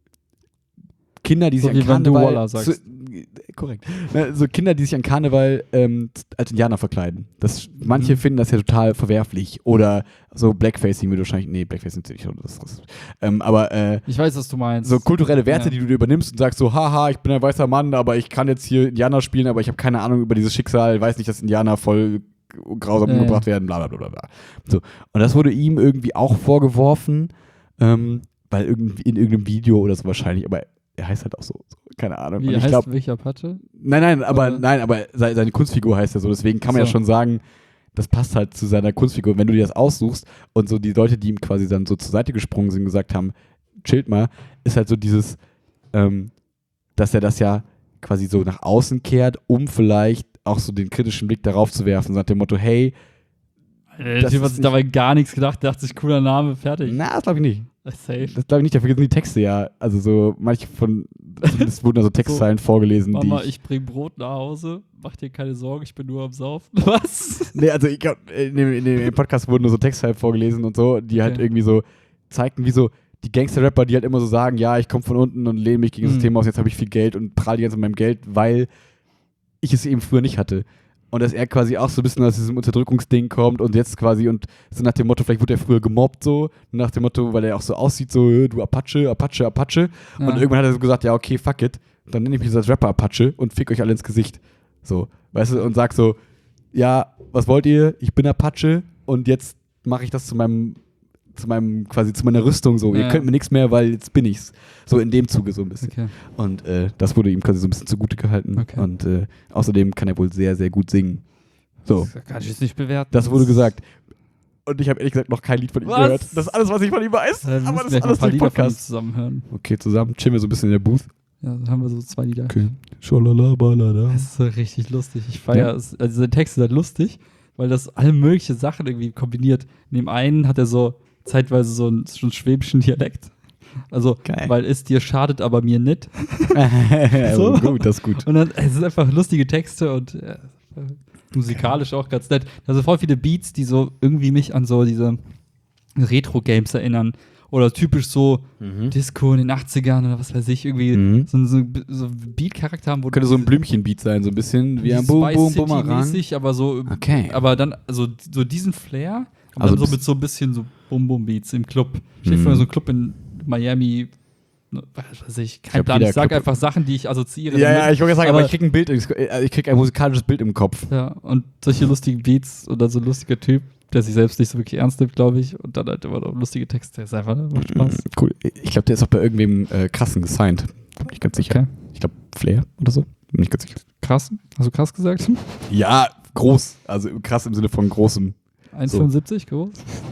Kinder, die So sich wie an wenn du Karneval... Walla sagst. So, äh, korrekt. Na, so Kinder, die sich an Karneval ähm, als Indianer verkleiden. Das, manche Mhm. finden das ja total verwerflich. Oder so Blackfacing würde wahrscheinlich... Nee, Blackfacing ist nicht, das ist, ähm, aber äh, Ich weiß, was du meinst. so kulturelle Werte, Ja. die du dir übernimmst und sagst so, haha, ich bin ein weißer Mann, aber ich kann jetzt hier Indianer spielen, aber ich habe keine Ahnung über dieses Schicksal, weiß nicht, dass Indianer voll grausam Ja, umgebracht ja. werden, bla bla bla bla. So. Und das wurde ihm irgendwie auch vorgeworfen, ähm, weil irgendwie in irgendeinem Video oder so wahrscheinlich, aber er heißt halt auch so, so keine Ahnung. Wie Und ich heißt glaube, welcher Apache? nein, nein, aber Oder? nein, aber se- seine Kunstfigur heißt ja so, deswegen kann man ja So. schon sagen, das passt halt zu seiner Kunstfigur. Und wenn du dir das aussuchst und so die Leute, die ihm quasi dann so zur Seite gesprungen sind, gesagt haben, chillt mal, ist halt so dieses, ähm, dass er das ja quasi so nach außen kehrt, um vielleicht auch so den kritischen Blick darauf zu werfen, so nach dem Motto, hey, Der Das Typ hat ist sich dabei gar nichts gedacht, dachte sich, cooler Name, fertig. na, das glaube ich nicht. Safe. Das glaube ich nicht, dafür sind die Texte ja, also so, manche von, es wurden da so Textzeilen vorgelesen, Mama, die ich bring Brot nach Hause, mach dir keine Sorgen, ich bin nur am Saufen. Was? Nee, also ich glaub, in dem, in dem Podcast wurden nur so Textzeilen vorgelesen und so, die halt Okay. irgendwie so zeigten, wie so die Gangster-Rapper, die halt immer so sagen, ja, ich komme von unten und lehne mich gegen das Mhm. System aus, jetzt habe ich viel Geld und prahle die ganze Zeit mit meinem Geld, weil ich es eben früher nicht hatte. Und dass er quasi auch so ein bisschen aus diesem Unterdrückungsding kommt und jetzt quasi und so nach dem Motto, vielleicht wurde er früher gemobbt so, nach dem Motto, weil er auch so aussieht, so, äh, du Apache, Apache, Apache. Ja. Und irgendwann hat er so gesagt, ja, okay, fuck it, dann nenne ich mich jetzt als Rapper Apache und fick euch alle ins Gesicht. So, weißt du, und sag so, ja, was wollt ihr? Ich bin Apache und jetzt mache ich das zu meinem, zu meinem, quasi zu meiner Rüstung so. Ja. Ihr könnt mir nichts mehr, weil jetzt bin ich's. So in dem Zuge so ein bisschen. Okay. Und äh, das wurde ihm quasi so ein bisschen zugute gehalten. Okay. Und äh, außerdem kann er wohl sehr, sehr gut singen. So, Das kann ich jetzt nicht bewerten. das wurde gesagt. Und ich habe ehrlich gesagt noch kein Lied von ihm Was? gehört. Das ist alles, was ich von ihm weiß. Dann aber müssen das wir ist ein alles paar durch Lieder von ihm Podcast. zusammen hören. Okay, zusammen chillen wir so ein bisschen in der Booth. Ja, dann haben wir so zwei Lieder. Okay. Schalalabalala. Das ist so richtig lustig. Ich feiere Ja? es. Also seine Texte sind lustig, weil das alle möglichen Sachen irgendwie kombiniert. In dem einen hat er so zeitweise so einen, so einen schwäbischen Dialekt. Also, Geil. weil es dir schadet, aber mir nicht. so. So. Gut, das ist gut. Und dann, es sind einfach lustige Texte und äh, musikalisch auch ganz nett. Also voll viele Beats, die so irgendwie mich an so diese Retro-Games erinnern. Oder typisch so Mhm. Disco in den achtzigern oder was weiß ich, irgendwie Mhm. so, so, so Beat-Charakter haben, wo Könnte so ein Blümchenbeat sein, so ein bisschen wie ein Spice Boom, Boom, City Bumerang. mäßig, aber so, Okay. aber dann also so diesen Flair, aber Also dann so bist- mit so ein bisschen so Bum Bum Beats im Club. Ich stell Mhm. mir so einen Club in Miami, ne, was weiß ich, kein glaub, Plan. jeder Ich sag Club- einfach Sachen, die ich assoziiere. Ja, ja, damit. ich wollte sagen, aber, Aber- ich krieg ein Bild, äh, ich krieg ein musikalisches Bild im Kopf. Ja, und solche lustigen Beats oder so ein lustiger Typ, der sich selbst nicht so wirklich ernst nimmt, glaube ich, und dann halt immer noch lustige Texte. Das ist einfach, ne, macht Spaß. Cool. Ich glaube, der ist auch bei irgendwem äh, krassen gesigned. Bin ich ganz sicher. Okay. Ich glaube, Flair oder so. Bin ich ganz sicher. Krass. Hast du krass gesagt? Ja, groß. Also krass im Sinne von großem. eins Komma fünfundsiebzig groß.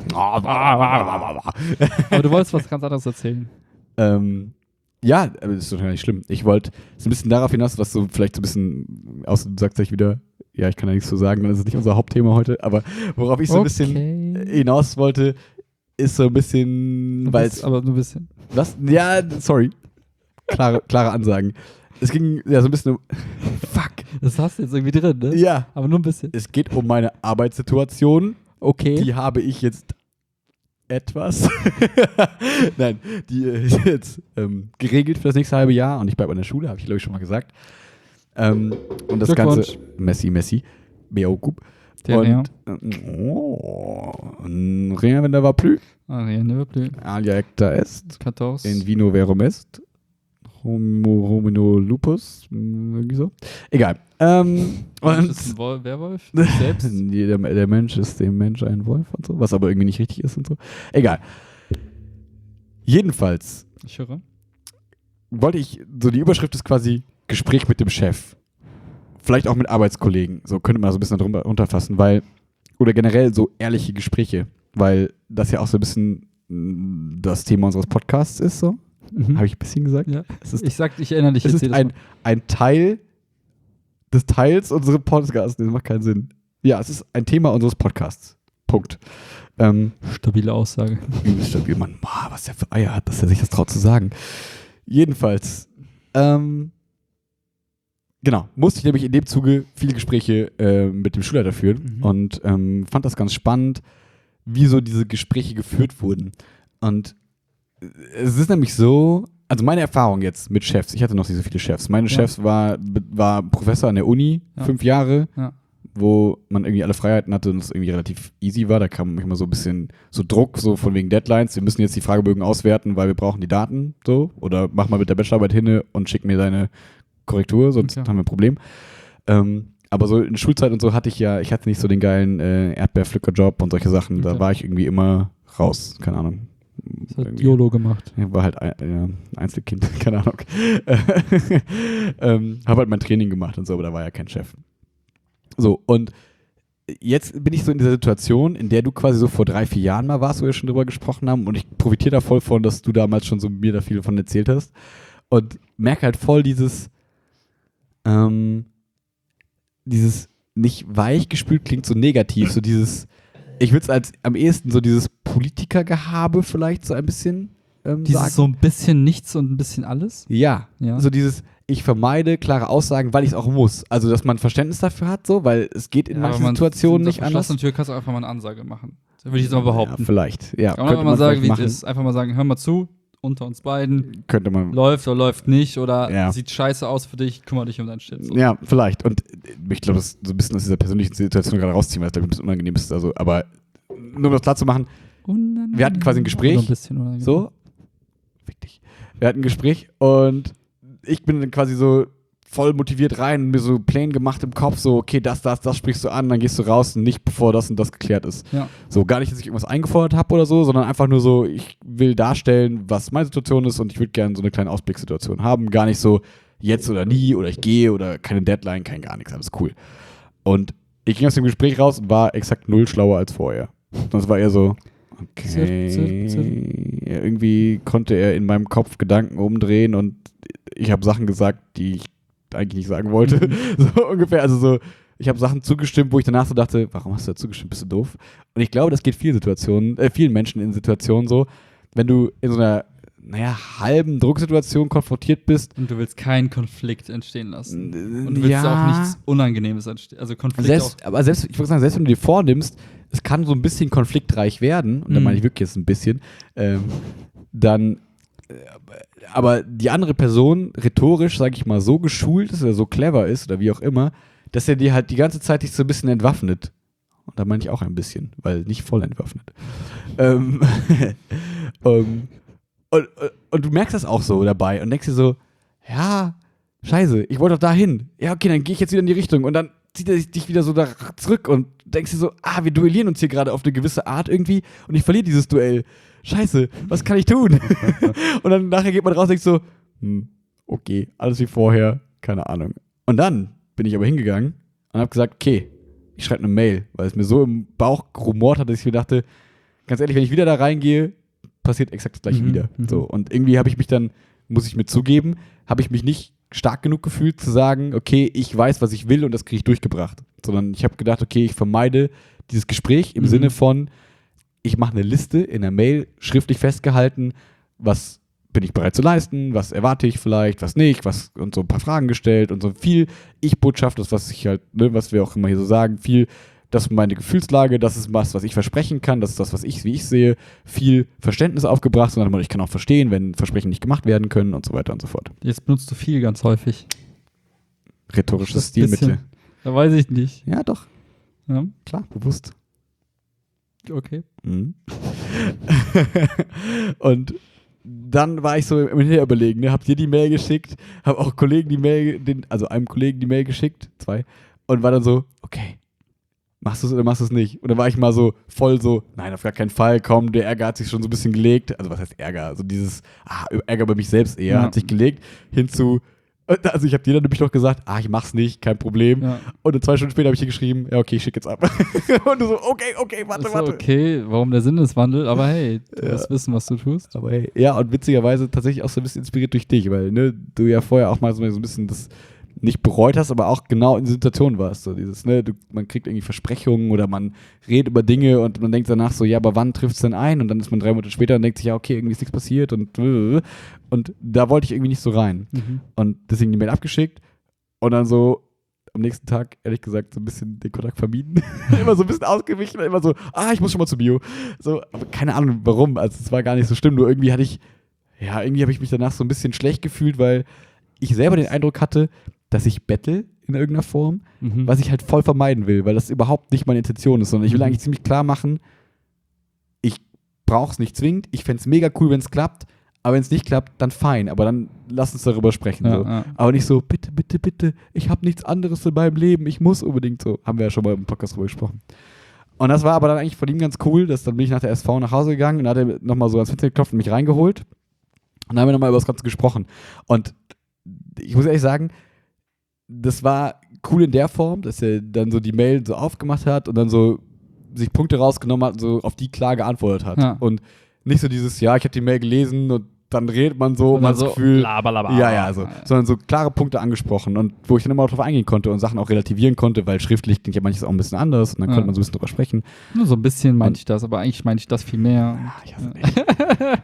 Aber du wolltest was ganz anderes erzählen. ähm, ja, aber das ist doch gar nicht schlimm. Ich wollte so ein bisschen darauf hinaus, was so vielleicht so ein bisschen, außer du sagst gleich wieder, ja, ich kann ja nichts zu sagen, dann ist es nicht unser Hauptthema heute, aber worauf ich so ein bisschen hinaus wollte, ist so ein bisschen, weil es, aber nur ein bisschen. was? Ja, sorry. Klare, klare Ansagen. Es ging ja so ein bisschen um, fuck. Das hast du jetzt irgendwie drin, ne? Ja, Aber nur ein bisschen. es geht um meine Arbeitssituation. Okay. Die habe ich jetzt etwas, nein, die ist jetzt ähm, geregelt für das nächste halbe Jahr und ich bleibe an der Schule, habe ich glaube ich schon mal gesagt. Ähm, und das Ganze, Glückwunsch. Messi, Messi, Beaucoup. Der Rien. Und, oh, rien wenn da war plus, Ah, rien ne va plus. alia ecta est, quatorze. in vino verum est, homo homino lupus, mh, irgendwie so. Egal. Ähm, Und und ist ein Wol- Werwolf? Selbst? der, der Mensch ist dem Mensch ein Wolf und so, was aber irgendwie nicht richtig ist und so. Egal. Jedenfalls Ich höre. wollte ich, so die Überschrift ist quasi Gespräch mit dem Chef. Vielleicht auch mit Arbeitskollegen, so könnte man so ein bisschen darunter unterfassen, weil, oder generell so ehrliche Gespräche, weil das ja auch so ein bisschen mh, das Thema unseres Podcasts ist, so. Mhm. Habe ich ein bisschen gesagt? Ja. Es ist, Ich sag, ich erinnere dich es jetzt ist jedes ein, Mal. ein Teil des Teils unseres Podcasts. Das macht keinen Sinn. Ja, es ist ein Thema unseres Podcasts. Punkt. Ähm, Stabile Aussage. übelst stabil. Mann, boah, was der für Eier hat, dass er sich das traut zu sagen. Jedenfalls, ähm, genau, musste ich nämlich in dem Zuge viele Gespräche äh, mit dem Schulleiter führen Mhm. und ähm, fand das ganz spannend, wie so diese Gespräche geführt wurden. Und äh, es ist nämlich so, also meine Erfahrung jetzt mit Chefs, ich hatte noch nicht so viele Chefs. Meine Ja. Chefs war, war Professor an der Uni, Ja. fünf Jahre, Ja. wo man irgendwie alle Freiheiten hatte und es irgendwie relativ easy war. Da kam manchmal so ein bisschen so Druck, so von wegen Deadlines. Wir müssen jetzt die Fragebögen auswerten, weil wir brauchen die Daten, so. Oder mach mal mit der Bachelorarbeit hin und schick mir deine Korrektur, sonst Okay. haben wir ein Problem. Ähm, aber so in Schulzeit und so hatte ich ja, ich hatte nicht so den geilen äh, Erdbeerpflückerjob und solche Sachen. Da Okay. war ich irgendwie immer raus, keine Ahnung. Das hat Irgendwie. YOLO gemacht. Ja, war halt ein, ja, Einzelkind, keine Ahnung. ähm, habe halt mein Training gemacht und so, aber da war ja kein Chef. So, und jetzt bin ich so in dieser Situation, in der du quasi so vor drei, vier Jahren mal warst, wo wir schon drüber gesprochen haben und ich profitiere da voll von, dass du damals schon so mir da viel davon erzählt hast und merke halt voll dieses ähm, dieses nicht weich gespült klingt so negativ, so dieses, ich würde es als am ehesten so dieses Politikergehabe vielleicht so ein bisschen ähm, Dieses sagen. so ein bisschen nichts und ein bisschen alles. Ja, Ja. so dieses, ich vermeide klare Aussagen, weil ich es auch muss. Also, dass man Verständnis dafür hat, so, weil es geht in Ja, manchen aber man- Situationen hinter nicht anders. verschlossener Tür kannst du einfach mal eine Ansage machen. Das würde ich jetzt mal behaupten. Ja, vielleicht. Ja, Kann man einfach mal sagen, wie vielleicht es ist. Einfach mal sagen, hör mal zu, unter uns beiden, Könnte man. läuft oder läuft nicht oder Ja. sieht scheiße aus für dich, kümmere dich um dein Shit. So. Ja, vielleicht. Und ich glaube, das so ein bisschen aus dieser persönlichen Situation gerade rausziehen, weil es, glaube ich, ein bisschen unangenehm ist. Also, aber nur um das klar zu machen, Unangenehm. Wir hatten quasi ein Gespräch. Oder ein bisschen unangenehm. so, fick dich. Wir hatten ein Gespräch und ich bin dann quasi so voll motiviert rein, mir so Pläne gemacht im Kopf, so, okay, das, das, das sprichst du an, dann gehst du raus und nicht bevor das und das geklärt ist. Ja. So, gar nicht, dass ich irgendwas eingefordert habe oder so, sondern einfach nur so, ich will darstellen, was meine Situation ist und ich würde gerne so eine kleine Ausblickssituation haben. Gar nicht so, jetzt oder nie oder ich gehe oder keine Deadline, kein gar nichts, alles cool. Und ich ging aus dem Gespräch raus und war exakt null schlauer als vorher. Das war eher so, Zirp, okay. zirp, zirp. Ja, irgendwie konnte er in meinem Kopf Gedanken umdrehen und ich habe Sachen gesagt, die ich eigentlich nicht sagen wollte. Mhm. So ungefähr. Also so, ich habe Sachen zugestimmt, wo ich danach so dachte, warum hast du da zugestimmt? Bist du doof? Und ich glaube, das geht vielen Situationen, äh, vielen Menschen in Situationen so, wenn du in so einer, naja, halben Drucksituation konfrontiert bist. Und du willst keinen Konflikt entstehen lassen. N- Und du willst ja. auch nichts Unangenehmes entstehen. Also Konflikt Selbst, auch. aber selbst, ich würde sagen, selbst wenn du dir vornimmst, es kann so ein bisschen konfliktreich werden, und da Mhm. meine ich wirklich jetzt ein bisschen, ähm, dann, äh, aber die andere Person rhetorisch, sage ich mal, so geschult ist oder so clever ist oder wie auch immer, dass er dir halt die ganze Zeit dich so ein bisschen entwaffnet. Und da meine ich auch ein bisschen, weil nicht voll entwaffnet. ähm, ähm, und, und du merkst das auch so dabei und denkst dir so, ja, scheiße, ich wollte doch da hin. Ja, okay, dann gehe ich jetzt wieder in die Richtung und dann zieht er dich wieder so da zurück und denkst dir so, ah, wir duellieren uns hier gerade auf eine gewisse Art irgendwie und ich verliere dieses Duell. Scheiße, was kann ich tun? Und dann nachher geht man raus und denkt so, hm, okay, alles wie vorher, keine Ahnung. Und dann bin ich aber hingegangen und habe gesagt, okay, ich schreibe eine Mail, weil es mir so im Bauch rumort hat, dass ich mir dachte, ganz ehrlich, wenn ich wieder da reingehe, passiert exakt das gleiche Mhm, wieder. mhm. So, und irgendwie habe ich mich dann, muss ich mir zugeben, habe ich mich nicht stark genug gefühlt zu sagen, okay, ich weiß, was ich will und das kriege ich durchgebracht. Sondern ich habe gedacht, okay, ich vermeide dieses Gespräch im Mhm. Sinne von, ich mache eine Liste in der Mail, schriftlich festgehalten, was bin ich bereit zu leisten, was erwarte ich vielleicht, was nicht, was und so ein paar Fragen gestellt und so viel Ich-Botschaft, das, was ich halt, ne, was wir auch immer hier so sagen, viel, das ist meine Gefühlslage, das ist was, was ich versprechen kann, das ist das, was ich, wie ich sehe, viel Verständnis aufgebracht, sondern ich kann auch verstehen, wenn Versprechen nicht gemacht werden können und so weiter und so fort. Jetzt benutzt du viel ganz häufig. Rhetorisches Das Stilmittel. bisschen. Da weiß ich nicht. Ja, doch, Ja, klar, bewusst. okay. Mhm. Und dann war ich so im Hinterüberlegen, ne? Hab dir die Mail geschickt, hab auch Kollegen die Mail, den, also einem Kollegen die Mail geschickt, zwei, und war dann so, okay, machst du es oder machst du es nicht? Und dann war ich mal so voll so, nein, auf gar keinen Fall, komm, der Ärger hat sich schon so ein bisschen gelegt, also was heißt Ärger? Also dieses, ah, Ärger über mich selbst eher, Ja. hat sich gelegt, hinzu, also ich habe dir dann nämlich noch gesagt, ah, ich mach's nicht, kein Problem. Ja. Und dann zwei Stunden später habe ich dir geschrieben, ja, okay, ich schicke jetzt ab. Und du so, okay, okay, warte, Ist so, warte. okay, warum der Sinneswandel? Aber hey, du Ja. wirst wissen, was du tust. Aber hey, ja, und witzigerweise tatsächlich auch so ein bisschen inspiriert durch dich, weil ne, du ja vorher auch mal so ein bisschen das nicht bereut hast, aber auch genau in Situationen warst. So dieses, ne, du, man kriegt irgendwie Versprechungen oder man redet über Dinge und man denkt danach so, ja, aber wann trifft es denn ein? Und dann ist man drei Monate später und denkt sich, ja, okay, irgendwie ist nichts passiert und und da wollte ich irgendwie nicht so rein. Mhm. Und deswegen die Mail abgeschickt und dann so am nächsten Tag, ehrlich gesagt, so ein bisschen den Kontakt vermieden. Immer so ein bisschen ausgewichen, immer so, ah, ich muss schon mal zu Bio. So, aber keine Ahnung, warum. Also es war gar nicht so schlimm, nur irgendwie hatte ich, ja, irgendwie habe ich mich danach so ein bisschen schlecht gefühlt, weil ich selber den Eindruck hatte, dass ich bettel in irgendeiner Form, Mhm. was ich halt voll vermeiden will, weil das überhaupt nicht meine Intention ist, sondern ich will Mhm. eigentlich ziemlich klar machen, ich brauche es nicht zwingend, ich fände es mega cool, wenn es klappt, aber wenn es nicht klappt, dann fein, aber dann lass uns darüber sprechen. Ja, so. ja. Aber nicht so, bitte, bitte, bitte, ich habe nichts anderes in meinem Leben, ich muss unbedingt so. Haben wir ja schon mal im Podcast drüber gesprochen. Und das war aber dann eigentlich von ihm ganz cool, dass dann bin ich nach der S V nach Hause gegangen und dann hat er nochmal so ans Fenster geklopft und mich reingeholt und dann haben wir nochmal über das Ganze gesprochen. Und ich muss ehrlich sagen, das war cool in der Form, dass er dann so die Mail so aufgemacht hat und dann so sich Punkte rausgenommen hat und so auf die klar geantwortet hat. Ja. Und nicht so dieses, ja, ich habe die Mail gelesen und dann redet man so, Und man dann hat so das Gefühl, labalaba. ja, ja, so, sondern so klare Punkte angesprochen und wo ich dann immer drauf eingehen konnte und Sachen auch relativieren konnte, weil schriftlich klingt ja manches auch ein bisschen anders und dann Ja. konnte man so ein bisschen drüber sprechen. Nur so ein bisschen meinte Und- ich das, aber eigentlich meinte ich das viel mehr. Ah, ich hasse dich.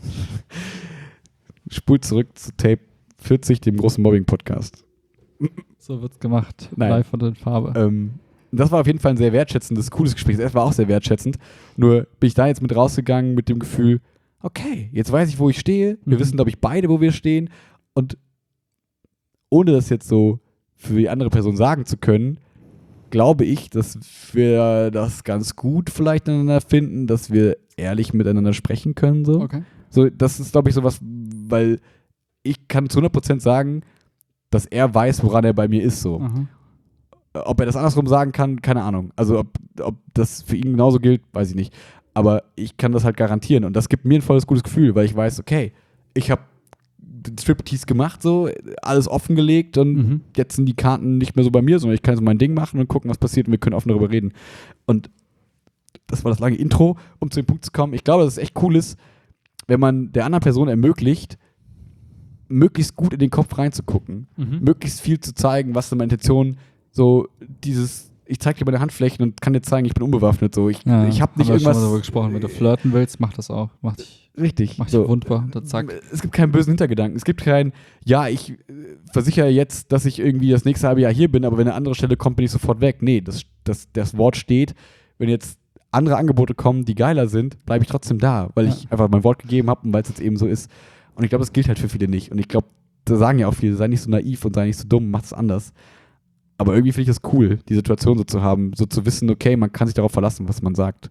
Spult zurück zu Tape vierzig, dem großen Mobbing-Podcast. So wird's gemacht. Nein. Live und in Farbe. Ähm, das war auf jeden Fall ein sehr wertschätzendes, cooles Gespräch. Das war auch sehr wertschätzend. Nur bin ich da jetzt mit rausgegangen mit dem Gefühl, okay, jetzt weiß ich, wo ich stehe. Wir Mhm. wissen, glaube ich, beide, wo wir stehen. Und ohne das jetzt so für die andere Person sagen zu können, glaube ich, dass wir das ganz gut vielleicht miteinander finden, dass wir ehrlich miteinander sprechen können. So, Okay. so das ist, glaube ich, sowas, weil ich kann zu hundert Prozent sagen, dass er weiß, woran er bei mir ist. So. Aha. Ob er das andersrum sagen kann, keine Ahnung. Also ob, ob das für ihn genauso gilt, weiß ich nicht. Aber ich kann das halt garantieren. Und das gibt mir ein volles gutes Gefühl, weil ich weiß, okay, ich habe den Striptease gemacht, so, alles offengelegt und Mhm. jetzt sind die Karten nicht mehr so bei mir, sondern ich kann so mein Ding machen und gucken, was passiert und wir können offen darüber reden. Und das war das lange Intro, um zu dem Punkt zu kommen. Ich glaube, dass es echt cool ist, wenn man der anderen Person ermöglicht, möglichst gut in den Kopf reinzugucken, Mhm. möglichst viel zu zeigen, was sind meine Intentionen, so dieses, ich zeig dir meine Handflächen und kann dir zeigen, ich bin unbewaffnet, so, ich, Ja, ich habe nicht haben wir schon irgendwas, mal darüber gesprochen, wenn du flirten willst, mach das auch, mach dich, richtig, mach dich so. wundbar, dann zack. Es gibt keinen bösen Hintergedanken, es gibt keinen, ja, ich äh, versichere jetzt, dass ich irgendwie das nächste halbe Jahr hier bin, aber wenn eine andere Stelle kommt, bin ich sofort weg. Nee, das, das, das Wort steht, wenn jetzt andere Angebote kommen, die geiler sind, bleibe ich trotzdem da, weil Ja. ich einfach mein Wort gegeben habe und weil es jetzt eben so ist. Und ich glaube, das gilt halt für viele nicht. Und ich glaube, da sagen ja auch viele, sei nicht so naiv und sei nicht so dumm, mach es anders. Aber irgendwie finde ich das cool, die Situation so zu haben, so zu wissen, okay, man kann sich darauf verlassen, was man sagt.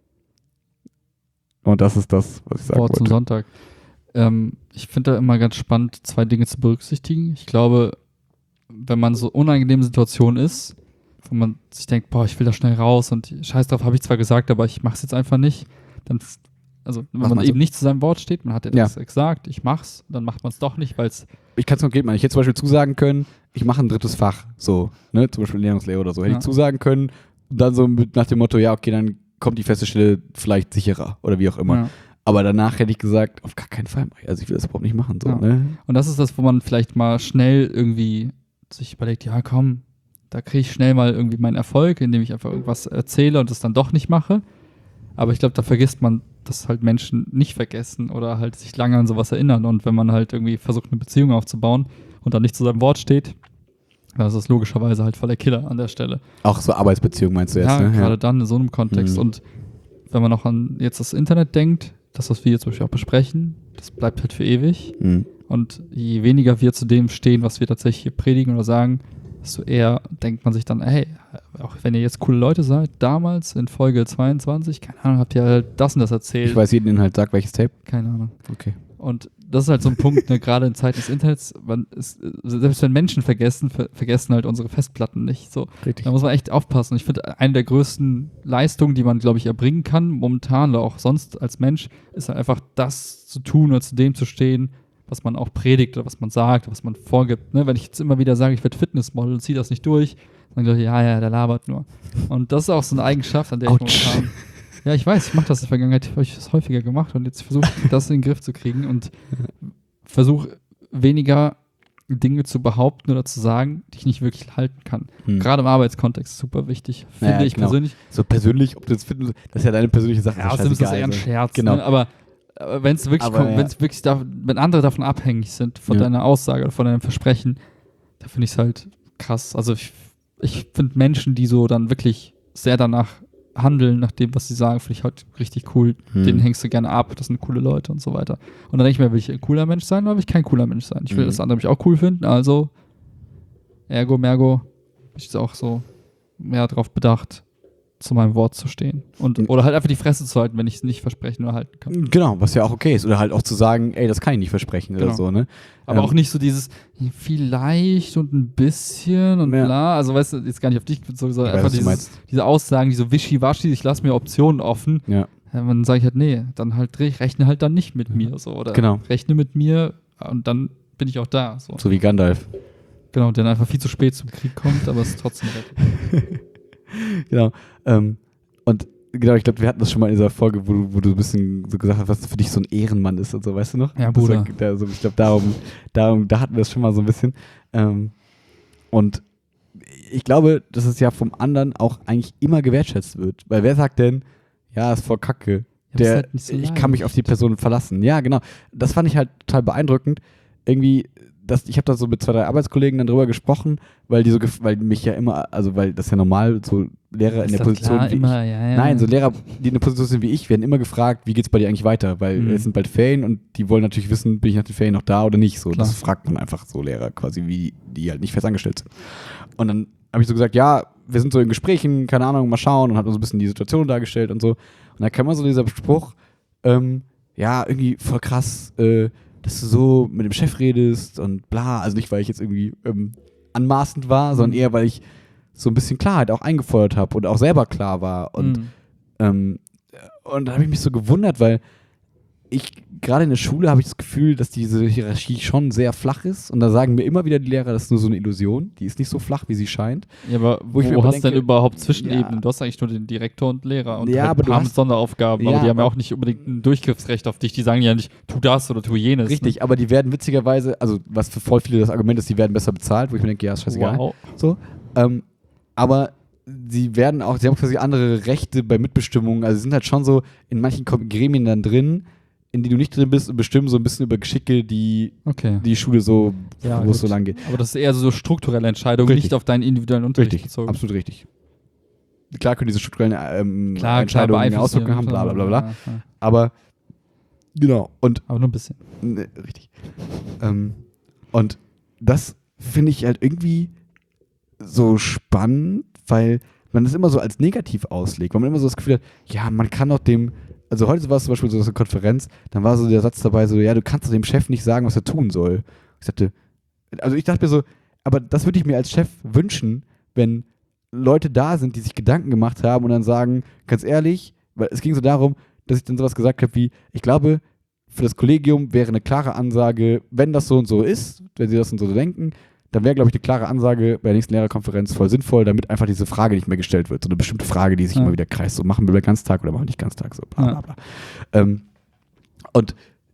Und das ist das, was ich sagen Wort zum wollte. Sonntag. Ähm, ich finde da immer ganz spannend, zwei Dinge zu berücksichtigen. Ich glaube, wenn man so unangenehmen Situationen ist, wo man sich denkt, boah, ich will da schnell raus und scheiß drauf, habe ich zwar gesagt, aber ich mach's jetzt einfach nicht, dann, also wenn Was man meinst eben du? nicht zu seinem Wort steht, man hat Ja. etwas gesagt, ich mach's, dann macht man es doch nicht, weil es Ich kann es konkret machen. Ich hätte zum Beispiel zusagen können, ich mache ein drittes Fach, so, ne, zum Beispiel Ernährungslehre oder so. Hätte Ja. ich zusagen können und dann so mit, nach dem Motto, ja, okay, dann kommt die feste Stelle vielleicht sicherer oder wie auch immer. ja. Aber danach hätte ich gesagt, auf gar keinen Fall, also ich will das überhaupt nicht machen, so, Ja. ne? Und das ist das, wo man vielleicht mal schnell irgendwie sich überlegt, ja komm, da kriege ich schnell mal irgendwie meinen Erfolg, indem ich einfach irgendwas erzähle und es dann doch nicht mache. Aber ich glaube, da vergisst man, dass halt Menschen nicht vergessen oder halt sich lange an sowas erinnern. Und wenn man halt irgendwie versucht, eine Beziehung aufzubauen und dann nicht zu seinem Wort steht, dann ist das logischerweise halt voll der Killer an der Stelle. Auch so Arbeitsbeziehung meinst du jetzt, Ja, ne? gerade dann in so einem Kontext. Mhm. Und wenn man auch an jetzt das Internet denkt, das, was wir jetzt zum Beispiel auch besprechen, das bleibt halt für ewig. Mhm. Und je weniger wir zu dem stehen, was wir tatsächlich hier predigen oder sagen, desto eher denkt man sich dann, hey, auch wenn ihr jetzt coole Leute seid, damals in Folge zweiundzwanzig, keine Ahnung, habt ihr halt das und das erzählt. Ich weiß jeden Inhalt, sag welches Tape. Keine Ahnung. Okay. Und das ist halt so ein Punkt, ne, gerade in Zeiten des Internets, man ist, selbst wenn Menschen vergessen, ver vergessen halt unsere Festplatten nicht. So. Richtig. Da muss man echt aufpassen. Ich finde, eine der größten Leistungen, die man, glaube ich, erbringen kann, momentan oder auch sonst als Mensch, ist halt einfach das zu tun oder zu dem zu stehen, was man auch predigt oder was man sagt, was man vorgibt. Ne? Wenn ich jetzt immer wieder sage, ich werde Fitnessmodel und ziehe das nicht durch, dann glaube ich, ja, ja, der labert nur. Und das ist auch so eine Eigenschaft, an der Autsch. ich momentan... Ja, ich weiß, ich mache das in der Vergangenheit, habe ich das häufiger gemacht und jetzt versuche ich, das in den Griff zu kriegen und versuche weniger Dinge zu behaupten oder zu sagen, die ich nicht wirklich halten kann. Hm. Gerade im Arbeitskontext super wichtig, finde Ja, ich genau. persönlich. So persönlich, ob du jetzt finden, das ist ja deine persönliche Sache. Ja, ist außerdem ist das scheißegal, eher ein so. Scherz. Genau. Ne? Aber, aber wenn es wirklich, Aber, kommt, ja. wenn es wirklich da, wenn andere davon abhängig sind, von Ja. deiner Aussage oder von deinem Versprechen, da finde ich es halt krass. Also ich, ich finde Menschen, die so dann wirklich sehr danach handeln, nach dem, was sie sagen, finde ich halt richtig cool. Hm. Denen hängst du gerne ab, das sind coole Leute und so weiter. Und dann denke ich mir, will ich ein cooler Mensch sein oder will ich kein cooler Mensch sein? Ich will, Mhm. dass andere mich auch cool finden, also ergo, mergo, bin ich jetzt auch so mehr darauf bedacht, zu meinem Wort zu stehen. Und, Mhm. oder halt einfach die Fresse zu halten, wenn ich es nicht versprechen oder halten kann. Genau, was ja auch okay ist. Oder halt auch zu sagen, ey, das kann ich nicht versprechen oder Genau. so, ne? Aber Ähm, auch nicht so dieses vielleicht und ein bisschen und Ja. bla. Also weißt du, jetzt gar nicht auf dich bezogen, sondern Ich weiß, einfach was du dieses, meinst. diese Aussagen, die so wischiwaschi, ich lasse mir Optionen offen. Ja. Ja, dann sage ich halt, nee, dann halt dreh- rechne halt dann nicht mit mir. So, oder Genau. rechne mit mir und dann bin ich auch da. So. So wie Gandalf. Genau, der dann einfach viel zu spät zum Krieg kommt, aber es ist trotzdem rettet. Genau. Ähm, und genau, ich glaube, wir hatten das schon mal in dieser Folge, wo du, wo du ein bisschen so gesagt hast, was für dich so ein Ehrenmann ist und so, weißt du noch? Ja, Das Bruder. war, da, so, ich glaube, darum, darum, da hatten wir das schon mal so ein bisschen. Ähm, und ich glaube, dass es ja vom anderen auch eigentlich immer gewertschätzt wird. Weil wer sagt denn, ja, ist voll kacke. Ja, aber Der, ist halt nicht so ich kann mich leicht. auf die Person verlassen. Ja, genau. Das fand ich halt total beeindruckend. Irgendwie, das, ich habe da so mit zwei, drei Arbeitskollegen dann drüber gesprochen, weil die so, gef- weil mich ja immer, also weil das ja normal so Lehrer in Ist der das Position klar, wie immer, ich, ja, ja. nein, so Lehrer, die in der Position sind wie ich, werden immer gefragt, wie geht's bei dir eigentlich weiter, weil Mhm. es sind bald Ferien und die wollen natürlich wissen, bin ich nach den Ferien noch da oder nicht. So, Klar. das fragt man einfach so Lehrer quasi, wie die halt nicht fest angestellt sind. Und dann habe ich so gesagt, ja, wir sind so in Gesprächen, keine Ahnung, mal schauen und hat uns ein bisschen die Situation dargestellt und so. Und da kam mal so dieser Spruch, ähm, ja, irgendwie voll krass, äh, dass du so mit dem Chef redest und bla. Also nicht, weil ich jetzt irgendwie ähm, anmaßend war, sondern Mhm. eher, weil ich so ein bisschen Klarheit auch eingefordert habe und auch selber klar war. Und, Mhm. ähm, und da habe ich mich so gewundert, weil ich, gerade in der Schule habe ich das Gefühl, dass diese Hierarchie schon sehr flach ist. Und da sagen mir immer wieder die Lehrer, das ist nur so eine Illusion. Die ist nicht so flach, wie sie scheint. Ja, aber Wo wo, ich mir wo aber hast du denke, denn überhaupt Zwischenebenen? ja. Du hast eigentlich nur den Direktor und Lehrer und Ja, halt aber ein du paar mit hast- Sonderaufgaben. Ja, aber die haben ja aber- auch nicht unbedingt ein Durchgriffsrecht auf dich. Die sagen ja nicht, tu das oder tu jenes. Richtig, aber die werden witzigerweise, also was für voll viele das Argument ist, die werden besser bezahlt, wo ich mir denke, ja, ist Ne? scheißegal. Wow. So. Ähm, aber sie werden auch, sie haben quasi andere Rechte bei Mitbestimmung. Also sie sind halt schon so in manchen Kom- Gremien dann drin, in die du nicht drin bist und bestimmen so ein bisschen über Geschicke, die Okay. die Schule so, Ja, wo es gut. so lang geht. Aber das ist eher so strukturelle Entscheidungen, Richtig. nicht auf deinen individuellen Unterricht Richtig, bezogen. absolut richtig. Klar können diese strukturellen ähm, Klar, klar, Entscheidungen beeinflussen Auswirkungen haben, die bla bla bla bla. Ja, ja. Aber genau, und Aber nur ein bisschen. ne, richtig. ähm, und das finde ich halt irgendwie so spannend, weil man das immer so als negativ auslegt, weil man immer so das Gefühl hat, ja, man kann doch dem, also heute war es zum Beispiel so eine Konferenz, dann war so der Satz dabei, so, ja, du kannst doch dem Chef nicht sagen, was er tun soll. Ich dachte, also ich dachte mir so, aber das würde ich mir als Chef wünschen, wenn Leute da sind, die sich Gedanken gemacht haben und dann sagen, ganz ehrlich, weil es ging so darum, dass ich dann sowas gesagt habe wie, ich glaube, für das Kollegium wäre eine klare Ansage, wenn das so und so ist, wenn sie das und so denken, dann wäre, glaube ich, eine klare Ansage bei der nächsten Lehrerkonferenz voll sinnvoll, damit einfach diese Frage nicht mehr gestellt wird. So eine bestimmte Frage, die sich Ja. immer wieder kreist. So, machen wir über Ganztag oder machen wir nicht Ganztag? So, bla bla Ja. bla. Ähm, und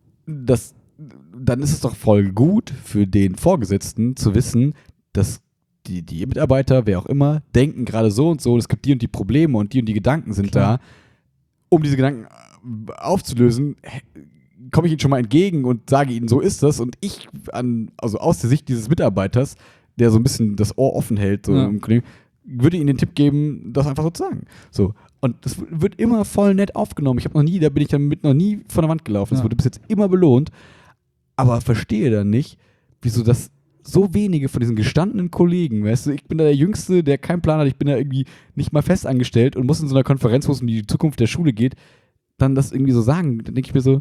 das, dann ist es doch voll gut für den Vorgesetzten zu wissen, dass die, die Mitarbeiter, wer auch immer, denken gerade so und so, es gibt die und die Probleme und die und die Gedanken sind Klar. da. Um diese Gedanken aufzulösen, komme ich ihnen schon mal entgegen und sage ihnen, so ist das. Und ich, an, also aus der Sicht dieses Mitarbeiters, der so ein bisschen das Ohr offen hält, so Ja. im Kollegen, würde ihnen den Tipp geben, das einfach so zu sagen. So. Und das w- wird immer voll nett aufgenommen. Ich habe noch nie, da bin ich damit noch nie von der Wand gelaufen. Das Ja. wurde bis jetzt immer belohnt. Aber verstehe dann nicht, wieso das so wenige von diesen gestandenen Kollegen, weißt du, ich bin da der Jüngste, der keinen Plan hat, ich bin da irgendwie nicht mal fest angestellt und muss in so einer Konferenz, wo es um die Zukunft der Schule geht, dann das irgendwie so sagen. Dann denke ich mir so,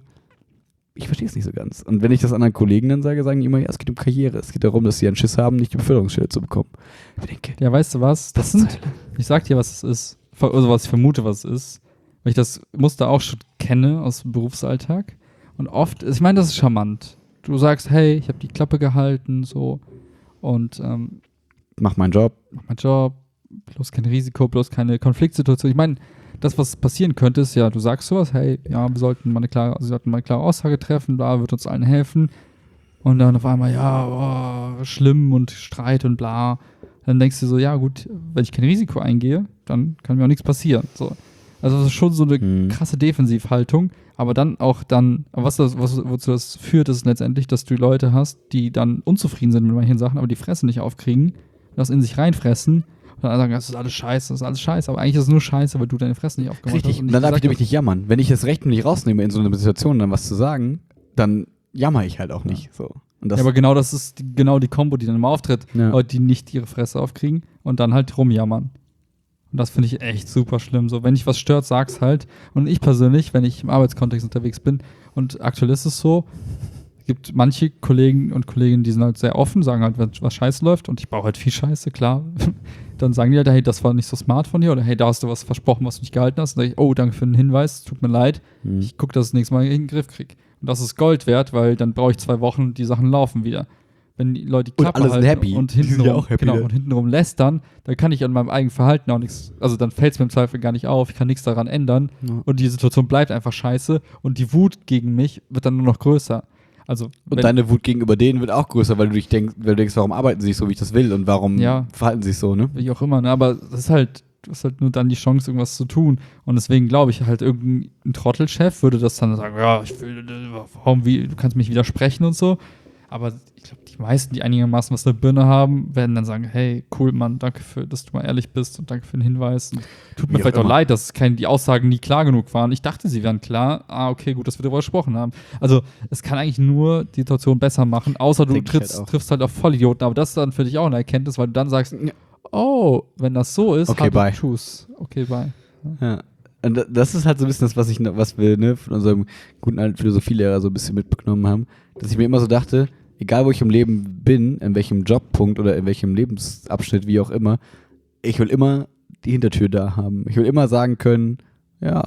ich verstehe es nicht so ganz. Und wenn ich das anderen Kollegen dann sage, sagen die immer, ja, es geht um Karriere. Es geht darum, dass sie einen Schiss haben, nicht die Beförderungsstelle zu bekommen. Ich denke, Ja, weißt du was? Das sind, ich sag dir, was es ist. Also was ich vermute, was es ist. Weil ich das Muster auch schon kenne aus dem Berufsalltag. Und oft, ich meine, das ist charmant. Du sagst, hey, ich habe die Klappe gehalten, so. Und ähm, mach meinen Job. mach meinen Job, bloß kein Risiko, bloß keine Konfliktsituation. Ich meine, das, was passieren könnte, ist ja, du sagst sowas, hey, ja, wir sollten mal eine klare, wir sollten mal eine klare Aussage treffen, da wird uns allen helfen. Und dann auf einmal, ja, oh, schlimm und Streit und bla. Dann denkst du so, ja gut, wenn ich kein Risiko eingehe, dann kann mir auch nichts passieren. So. Also das ist schon so eine Hm. krasse Defensivhaltung, aber dann auch dann, aber was das, was, wozu das führt, ist letztendlich, dass du Leute hast, die dann unzufrieden sind mit manchen Sachen, aber die Fresse nicht aufkriegen, das in sich reinfressen und dann sagen, das ist alles scheiße, das ist alles scheiße, aber eigentlich ist es nur scheiße, weil du deine Fresse nicht aufgemacht Richtig, hast. und nicht dann darf ich gesagt nämlich nicht jammern. Wenn ich das Recht mir nicht rausnehme, in so einer Situation dann was zu sagen, dann jammer ich halt auch nicht. So. Und das, Ja, aber genau das ist die, genau die Kombo, die dann immer auftritt. Ja. Leute, die nicht ihre Fresse aufkriegen und dann halt rumjammern. Und das finde ich echt super schlimm. So, wenn dich was stört, sag's halt. Und ich persönlich, wenn ich im Arbeitskontext unterwegs bin, und aktuell ist es so, es gibt manche Kollegen und Kolleginnen, die sind halt sehr offen, sagen halt, wenn was scheiße läuft, und ich baue halt viel Scheiße, klar. Dann sagen die halt, hey, das war nicht so smart von dir, oder hey, da hast du was versprochen, was du nicht gehalten hast. Und dann sage ich, oh, danke für den Hinweis, tut mir leid. Hm. Ich gucke, dass ich das nächste Mal in den Griff kriege. Und das ist Gold wert, weil dann brauche ich zwei Wochen und die Sachen laufen wieder. Wenn die Leute die Und Klappe alle sind halten happy. und Die sind hintenrum, ja auch happy, genau, ne? und hintenrum lästern, dann kann ich an meinem eigenen Verhalten auch nichts, also dann fällt es mir im Zweifel gar nicht auf, ich kann nichts daran ändern Ja. und die Situation bleibt einfach scheiße und die Wut gegen mich wird dann nur noch größer. Also, Und wenn- deine Wut gegenüber denen wird auch größer, weil du dich denkst, weil du denkst, warum arbeiten sie nicht so, wie ich das will und warum Ja. verhalten sie sich so, ne? wie auch immer, ne? Aber das ist halt, du hast halt nur dann die Chance, irgendwas zu tun. Und deswegen glaube ich halt, irgendein Trottelchef würde das dann sagen, ja, ich will, warum, wie, du kannst mich widersprechen und so. Aber ich glaube, die meisten, die einigermaßen was eine Birne haben, werden dann sagen, hey, cool, Mann, danke für, dass du mal ehrlich bist und danke für den Hinweis. Und tut mir Wie auch vielleicht auch immer. leid, dass kein, die Aussagen nie klar genug waren. Ich dachte, sie wären klar. Ah, okay, gut, dass wir darüber gesprochen haben. Also, es kann eigentlich nur die Situation besser machen, außer du Denk ich halt trittst, auch. triffst halt auf Vollidioten. Aber das ist dann für dich auch eine Erkenntnis, weil du dann sagst, Ja. oh, wenn das so ist, Okay, hab ich bye. Tschüss. Okay, bye. Ja. Und da- das ist halt so ein bisschen das, was ich, noch- was wir ne, von unserem guten alten Philosophielehrer so ein bisschen mitbekommen haben, dass ich mir immer so dachte, egal wo ich im Leben bin, in welchem Jobpunkt oder in welchem Lebensabschnitt, wie auch immer, ich will immer die Hintertür da haben. Ich will immer sagen können, ja,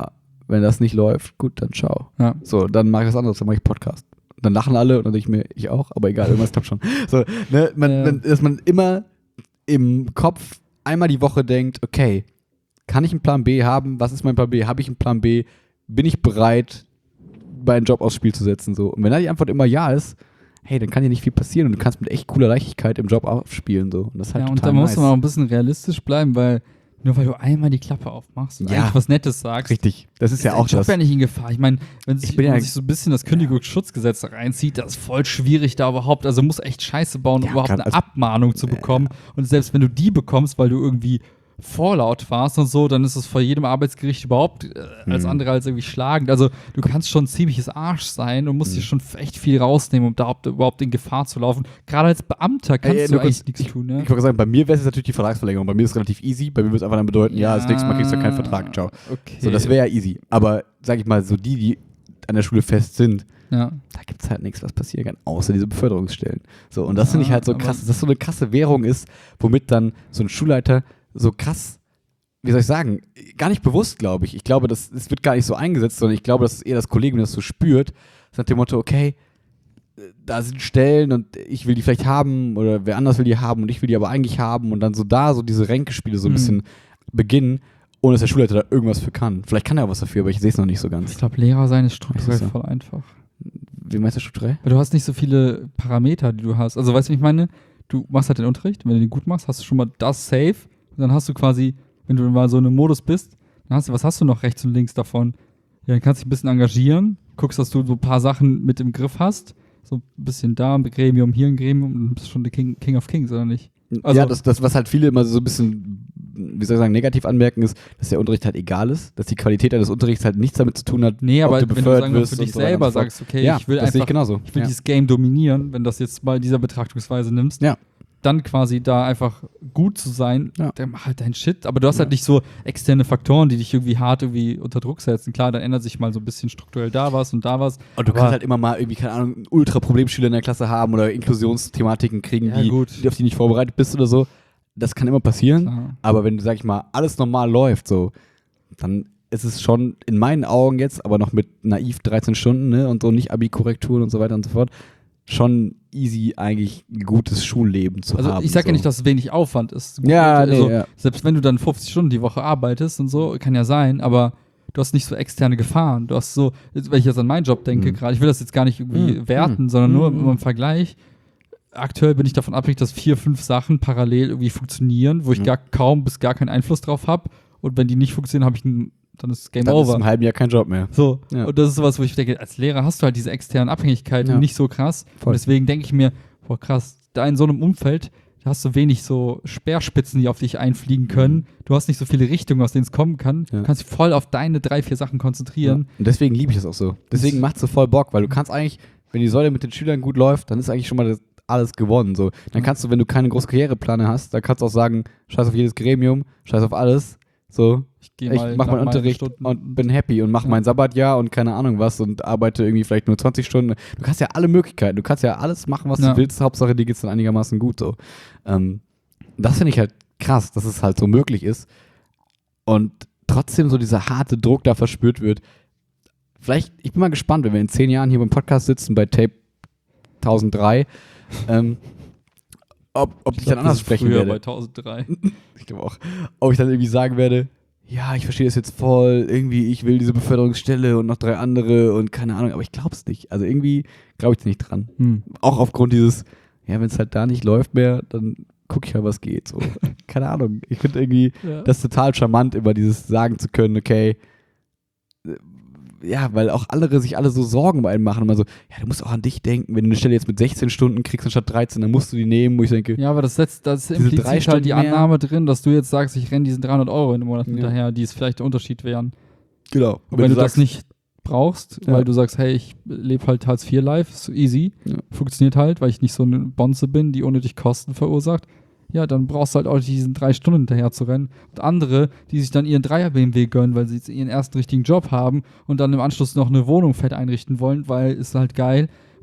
Wenn das nicht läuft, gut, dann ciao. Ja. So, dann mache ich was anderes, dann mache ich Podcast. Dann lachen alle und dann denke ich mir, ich auch, aber egal, irgendwas klappt schon. So, ne, man, Ja. man, dass man immer im Kopf einmal die Woche denkt, okay, kann ich einen Plan B haben? Was ist mein Plan B? Habe ich einen Plan B? Bin ich bereit, meinen Job aufs Spiel zu setzen? So. Und wenn da die Antwort immer ja ist, hey, dann kann dir nicht viel passieren und du kannst mit echt cooler Leichtigkeit im Job aufspielen. So. Und das ist halt Ja, und total da muss nice. man auch ein bisschen realistisch bleiben, weil nur weil du einmal die Klappe aufmachst und Ja. eigentlich was Nettes sagst, Richtig, das ist ja dein auch Job das. ja nicht in Gefahr. Ich meine, wenn sich, Ich bin wenn man ja- sich so ein bisschen das Kündigungsschutzgesetz da reinzieht, das ist voll schwierig da überhaupt, also muss echt Scheiße bauen, um Ja, überhaupt grad eine als- Abmahnung zu bekommen. Und selbst wenn du die bekommst, weil du irgendwie vorlaut warst und so, dann ist es vor jedem Arbeitsgericht überhaupt äh, als Hm. andere als irgendwie schlagend. Also du kannst schon ein ziemliches Arsch sein und musst Hm. dir schon echt viel rausnehmen, um da überhaupt- überhaupt in Gefahr zu laufen. Gerade als Beamter kannst Ey, ey, du nur eigentlich kurz, nichts tun, ne? Ich wollte sagen, bei mir wäre es natürlich die Vertragsverlängerung. Bei mir ist es relativ easy. Bei mir würde es einfach dann bedeuten, ja, das nächste Mal kriegst du keinen Vertrag. Ciao. Okay. So, das wäre ja easy. Aber sag ich mal, so die, die an der Schule fest sind, ja. da gibt es halt nichts, was passieren kann, außer diese Beförderungsstellen. So, und das Ja, finde ich halt so aber- krass, dass das so eine krasse Währung ist, womit dann so ein Schulleiter so krass, wie soll ich sagen, gar nicht bewusst, glaube ich. Ich glaube, das, das wird gar nicht so eingesetzt, sondern ich glaube, das ist eher das Kollegium, das so spürt, nach dem Motto, okay, da sind Stellen und ich will die vielleicht haben oder wer anders will die haben und ich will die aber eigentlich haben und dann so da so diese Ränkespiele so ein Mhm. bisschen beginnen, ohne dass der Schulleiter da irgendwas für kann. Vielleicht kann er auch was dafür, aber ich sehe es noch nicht so ganz. Ich glaube, Lehrer sein ist strukturell Ist das so? voll einfach. Wie meinst du strukturell? Weil du hast nicht so viele Parameter, die du hast. Also weißt du, wie ich meine? Du machst halt den Unterricht, wenn du den gut machst, hast du schon mal das safe und dann hast du quasi, wenn du mal so in einem Modus bist, dann hast du, was hast du noch rechts und links davon? Ja, dann kannst du dich ein bisschen engagieren, guckst, dass du so ein paar Sachen mit im Griff hast, so ein bisschen da ein Gremium, hier ein Gremium und dann bist du schon der King, King of Kings, oder nicht? Also- ja, das, das, was halt viele immer so ein bisschen, wie soll ich sagen, negativ anmerken, ist, dass der Unterricht halt egal ist, dass die Qualität eines Unterrichts halt nichts damit zu tun hat, Nee, ob aber du wenn du befördert sagen wir, wirst für und dich so weiter selber und so fort. sagst, okay, ja, ich will das sehe ich einfach, genauso. ich will ja. dieses Game dominieren, wenn das jetzt bei dieser Betrachtungsweise nimmst, Ja. dann quasi da einfach gut zu sein, Ja. dann mach halt deinen Shit. Aber du hast Ja. halt nicht so externe Faktoren, die dich irgendwie hart irgendwie unter Druck setzen. Klar, dann ändert sich mal so ein bisschen strukturell da was und da was. Und du aber- kannst halt immer mal irgendwie, keine Ahnung, einen Ultra-Problemschüler in der Klasse haben oder Inklusionsthematiken kriegen, Ja, die, gut. die, auf die nicht vorbereitet bist oder so. Das kann immer passieren. Klar. Aber wenn, sag ich mal, alles normal läuft, so, dann ist es schon in meinen Augen jetzt, aber noch mit naiv dreizehn Stunden, ne, und so nicht Abi-Korrekturen und so weiter und so fort, schon easy eigentlich ein gutes Schulleben zu Also haben. ich sage so. ja nicht, dass es wenig Aufwand ist. Ja, also, nee, ja. Selbst wenn du dann fünfzig Stunden die Woche arbeitest und so, kann ja sein, aber du hast nicht so externe Gefahren. Du hast so, jetzt, wenn ich jetzt an meinen Job denke Mhm. gerade, ich will das jetzt gar nicht irgendwie Mhm. werten, sondern nur Mhm. im, im Vergleich. Aktuell bin ich davon abhängig, dass vier, fünf Sachen parallel irgendwie funktionieren, wo ich Mhm. gar kaum bis gar keinen Einfluss drauf habe. Und wenn die nicht funktionieren, habe ich einen, dann ist Game Dann ist Over. im halben Jahr kein Job mehr. So, Ja. und das ist sowas, wo ich denke, als Lehrer hast du halt diese externen Abhängigkeiten Ja. nicht so krass. Voll. Und deswegen denke ich mir, boah krass, da in so einem Umfeld, da hast du wenig so Speerspitzen, die auf dich einfliegen können. Du hast nicht so viele Richtungen, aus denen es kommen kann. Mhm. Ja. Du kannst dich voll auf deine drei, vier Sachen Ja. konzentrieren. Und deswegen liebe ich das auch so. Deswegen macht es so voll Bock, weil du kannst eigentlich, wenn die Säule mit den Schülern gut läuft, dann ist eigentlich schon mal das, alles gewonnen. So. Dann kannst du, wenn du keine große Karrierepläne hast, dann kannst du auch sagen, scheiß auf jedes Gremium, scheiß auf alles. So, Ich gehe ich mal mach nach meinen Unterricht Stunden und bin happy und mach Ja. mein Sabbatjahr und keine Ahnung was und arbeite irgendwie vielleicht nur zwanzig Stunden. Du kannst ja alle Möglichkeiten, du kannst ja alles machen, was Ja. du willst. Hauptsache, dir geht's dann einigermaßen gut. So. Ähm, das finde ich halt krass, dass es halt so möglich ist und trotzdem so dieser harte Druck da verspürt wird. Vielleicht, ich bin mal gespannt, wenn wir in zehn Jahren hier beim Podcast sitzen, bei Tape tausenddrei, ähm, ob, ob ich, glaub, dann anders das ist sprechen früher werde. bei tausenddrei. Ich glaube auch. Ob ich dann irgendwie sagen werde, ja, ich verstehe das jetzt voll, irgendwie, ich will diese Beförderungsstelle und noch drei andere und keine Ahnung, aber ich glaube es nicht. Also irgendwie glaube ich nicht dran. Hm. Auch aufgrund dieses, ja, wenn es halt da nicht läuft mehr, dann gucke ich halt, was geht. So. Keine Ahnung. Ich finde irgendwie Ja. das total charmant, immer dieses sagen zu können, okay, äh, ja, weil auch andere sich alle so Sorgen bei einem machen. Immer so, ja, du musst auch an dich denken. Wenn du eine Stelle jetzt mit sechzehn Stunden kriegst anstatt dreizehn, dann musst du die nehmen, wo ich denke, Ja, aber das setzt, das Diese impliziert drei halt Stunden die mehr. Annahme drin, dass du jetzt sagst, ich renne diesen dreihundert Euro in den Monat Ja. hinterher, die es vielleicht der Unterschied wären. genau. Und wenn, du das nicht brauchst, Ja. weil du sagst, hey, ich lebe halt Hartz vier live, ist so easy, Ja. funktioniert halt, weil ich nicht so eine Bonze bin, die unnötig Kosten verursacht, ja, dann brauchst du halt auch nicht diesen drei Stunden hinterher zu rennen. Und andere, die sich dann ihren Dreier-B M W gönnen, weil sie jetzt ihren ersten richtigen Job haben und dann im Anschluss noch eine Wohnung fett einrichten wollen, weil ist halt geil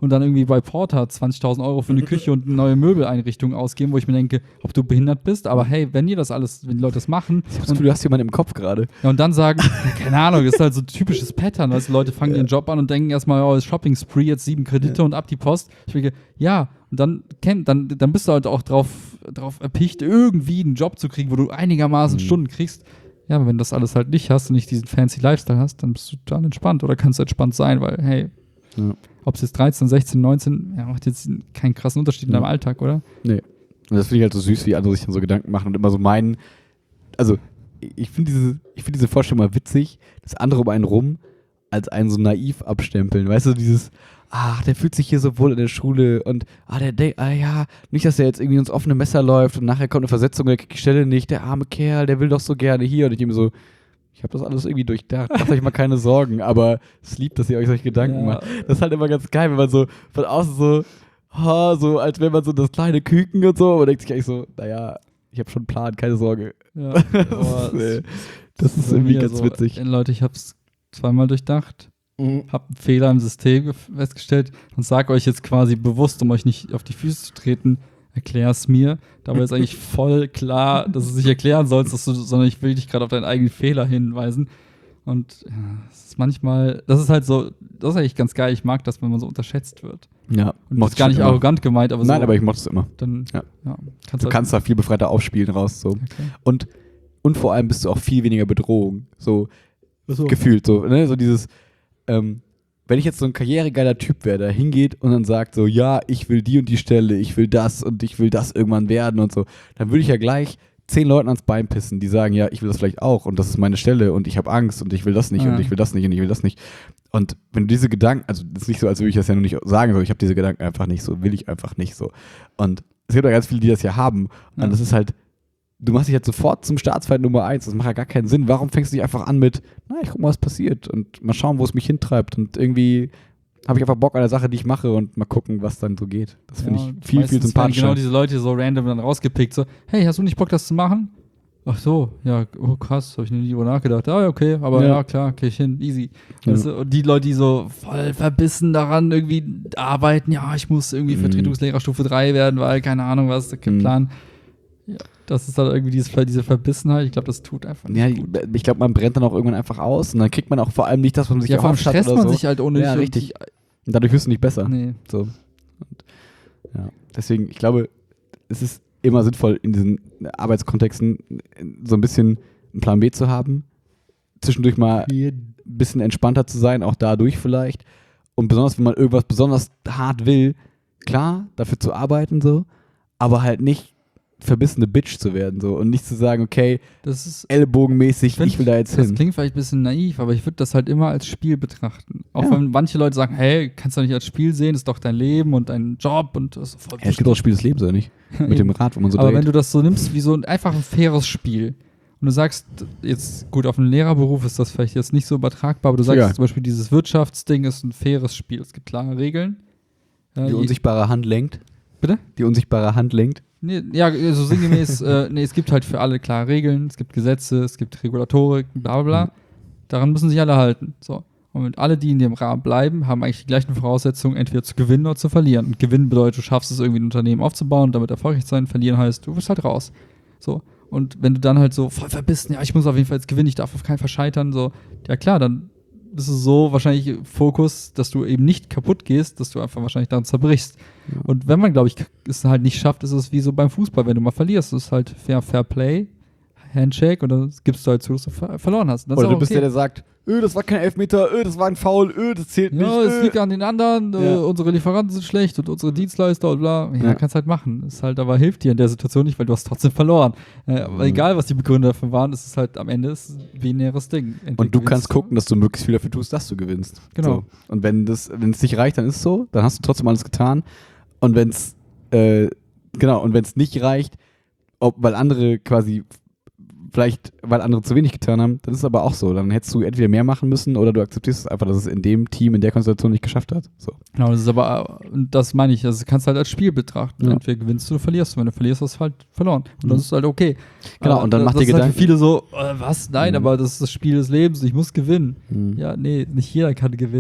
und dann irgendwie bei Porter zwanzigtausend Euro für eine Küche und eine neue Möbeleinrichtung ausgeben, wo ich mir denke, ob du behindert bist, aber hey, wenn ihr das alles, wenn die Leute das machen. Ich hab das Gefühl, du hast jemanden im Kopf gerade. Ja, und dann sagen, keine Ahnung, das ist halt so ein typisches Pattern, weißt du, Leute fangen ja. ihren Job an und denken erstmal, oh, ist Shopping-Spree, jetzt sieben Kredite ja. und ab die Post. Ich denke, ja, und dann, kenn, dann, dann bist du halt auch drauf, drauf erpicht, irgendwie einen Job zu kriegen, wo du einigermaßen mhm. Stunden kriegst. Ja, aber wenn du das alles halt nicht hast und nicht diesen fancy Lifestyle hast, dann bist du dann entspannt oder kannst du entspannt sein, weil, hey, ja. ob es jetzt dreizehn, sechzehn, neunzehn, ja, macht jetzt keinen krassen Unterschied in ja. deinem Alltag, oder? Nee. Und das finde ich halt so süß, wie andere sich dann so Gedanken machen und immer so meinen, also ich finde diese, ich finde diese Vorstellung mal witzig, dass andere um einen rum als einen so naiv abstempeln, weißt du, dieses, ach, der fühlt sich hier so wohl in der Schule und, ah, der denkt, ah ja, nicht, dass er jetzt irgendwie ins offene Messer läuft und nachher kommt eine Versetzung und der kriegt die Stelle nicht, der arme Kerl, der will doch so gerne hier und ich ihm so, ich habe das alles irgendwie durchdacht, macht euch mal keine Sorgen, aber es liebt, dass ihr euch solche Gedanken ja. macht. Das ist halt immer ganz geil, wenn man so von außen so, oh, so als wäre man so das kleine Küken und so und denkt sich eigentlich so, naja, ich habe schon einen Plan, keine Sorge. Ja. das, ist, äh, das ist irgendwie ganz so witzig. Leute, ich habe es zweimal durchdacht, mhm. habe einen Fehler im System festgestellt und sage euch jetzt quasi bewusst, um euch nicht auf die Füße zu treten, erklär es mir. Dabei ist eigentlich voll klar, dass du es nicht erklären sollst, dass du, sondern ich will dich gerade auf deinen eigenen Fehler hinweisen. Und ja, es ist manchmal, das ist halt so, das ist eigentlich ganz geil. Ich mag das, wenn man so unterschätzt wird. Ja, und das ist gar nicht immer. arrogant gemeint, aber Nein, so, aber ich mach das immer. Dann, ja. Ja, kannst du halt kannst da viel befreiter aufspielen raus. So. Okay. Und, und vor allem bist du auch viel weniger Bedrohung. So, so. gefühlt. So, ne? So dieses, ähm, wenn ich jetzt so ein karrieregeiler Typ wäre, der hingeht und dann sagt so, ja, ich will die und die Stelle, ich will das und ich will das irgendwann werden und so, dann würde ich ja gleich zehn Leuten ans Bein pissen, die sagen, ja, ich will das vielleicht auch und das ist meine Stelle und ich habe Angst und ich will das nicht ja. und ich will das nicht und ich will das nicht. Und wenn du diese Gedanken, also das ist nicht so, als würde ich das ja nur nicht sagen, sondern ich habe diese Gedanken einfach nicht so, will ich einfach nicht so. Und es gibt ja ganz viele, die das ja haben und ja. das ist halt, du machst dich halt sofort zum Staatsfeind Nummer eins, das macht ja gar keinen Sinn. Warum fängst du nicht einfach an mit, na, ich guck mal, was passiert und mal schauen, wo es mich hintreibt und irgendwie habe ich einfach Bock an der Sache, die ich mache und mal gucken, was dann so geht. Das finde ja, ich viel, viel sympathischer. Genau diese Leute so random dann rausgepickt, so, hey, hast du nicht Bock, das zu machen? Ach so, ja, oh krass, habe ich nie drüber nachgedacht. Ah, okay, aber ja, ja klar, okay, ich hin, easy. Ja. Weißt du, und die Leute, die so voll verbissen daran irgendwie arbeiten, ja, ich muss irgendwie mhm. Vertretungslehrer Stufe drei werden, weil, keine Ahnung, was, kein mhm. Plan. Ja, das ist dann irgendwie dieses, diese Verbissenheit. Ich glaube, das tut einfach nicht ja, gut. Ich glaube, man brennt dann auch irgendwann einfach aus und dann kriegt man auch vor allem nicht das, was man sich ja, erhofft hat. Ja, vor allem stresst man so. sich halt ohne Ja, richtig. Und dadurch wirst du nicht besser. Nee. So. Und, ja. Deswegen, ich glaube, es ist immer sinnvoll, in diesen Arbeitskontexten so ein bisschen einen Plan B zu haben. Zwischendurch mal ein bisschen entspannter zu sein, auch dadurch vielleicht. Und besonders, wenn man irgendwas besonders hart will, klar, dafür zu arbeiten so, aber halt nicht verbissene Bitch zu werden so und nicht zu sagen, okay, das ist ellbogenmäßig, ich will da jetzt das hin. Das klingt vielleicht ein bisschen naiv, aber ich würde das halt immer als Spiel betrachten. Auch ja. wenn manche Leute sagen, hey, kannst du nicht als Spiel sehen, ist doch dein Leben und dein Job und das ist voll ja, es gibt auch Spiel des Lebens, oder nicht? Mit dem Rad, wo man so aber dreht. wenn du das so nimmst wie so ein einfach ein faires Spiel und du sagst, jetzt gut, auf einen Lehrerberuf ist das vielleicht jetzt nicht so übertragbar, aber du sagst ja. zum Beispiel, dieses Wirtschaftsding ist ein faires Spiel, es gibt klare Regeln. Die unsichtbare Hand lenkt. Bitte? Die unsichtbare Hand lenkt. Nee, ja, so sinngemäß, äh, nee, es gibt halt für alle klare Regeln, es gibt Gesetze, es gibt Regulatorik, bla bla bla. Mhm. Daran müssen sich alle halten. So. Und alle, die in dem Rahmen bleiben, haben eigentlich die gleichen Voraussetzungen, entweder zu gewinnen oder zu verlieren. Und gewinnen bedeutet, du schaffst es irgendwie ein Unternehmen aufzubauen und damit erfolgreich zu sein. Verlieren heißt, du bist halt raus. So. Und wenn du dann halt so voll verbissen, ja, ich muss auf jeden Fall jetzt gewinnen, ich darf auf keinen Fall scheitern, so, ja klar, dann ist es so wahrscheinlich Fokus, dass du eben nicht kaputt gehst, dass du einfach wahrscheinlich daran zerbrichst. Ja. Und wenn man, glaube ich, es halt nicht schafft, ist es wie so beim Fußball, wenn du mal verlierst, ist es halt fair, fair Play, Handshake und dann gibst du halt zu, dass du ver- verloren hast. Oder du bist okay. der, der sagt, öh, das war kein Elfmeter, öh, das war ein Foul, öh, das zählt ja, nicht. Ja, es liegt an den anderen, ja. äh, unsere Lieferanten sind schlecht und unsere Dienstleister und bla. Ja, ja. kannst halt machen. Ist halt, aber hilft dir in der Situation nicht, weil du hast trotzdem verloren. Äh, aber mhm. egal, was die Begründer davon waren, ist es halt am Ende ist ein binäres Ding. Entweder und du kannst gucken, dass du möglichst viel dafür tust, dass du gewinnst. Genau. So. Und wenn das, wenn es nicht reicht, dann ist es so, dann hast du trotzdem alles getan. Und wenn es, äh, genau, und wenn es nicht reicht, ob, weil andere quasi vielleicht, weil andere zu wenig getan haben, dann ist es aber auch so. Dann hättest du entweder mehr machen müssen oder du akzeptierst es einfach, dass es in dem Team, in der Konstellation nicht geschafft hat. So. Genau, das ist aber, das meine ich, also du kannst halt als Spiel betrachten. Ja. Entweder gewinnst du oder verlierst du. Wenn du verlierst, hast du halt verloren. Und mhm. das ist halt okay. Genau, und dann das, macht das dir Gedanken. Halt für viele so, äh, was? Nein, mhm. aber das ist das Spiel des Lebens, ich muss gewinnen. Mhm. Ja, nee, nicht jeder kann gewinnen.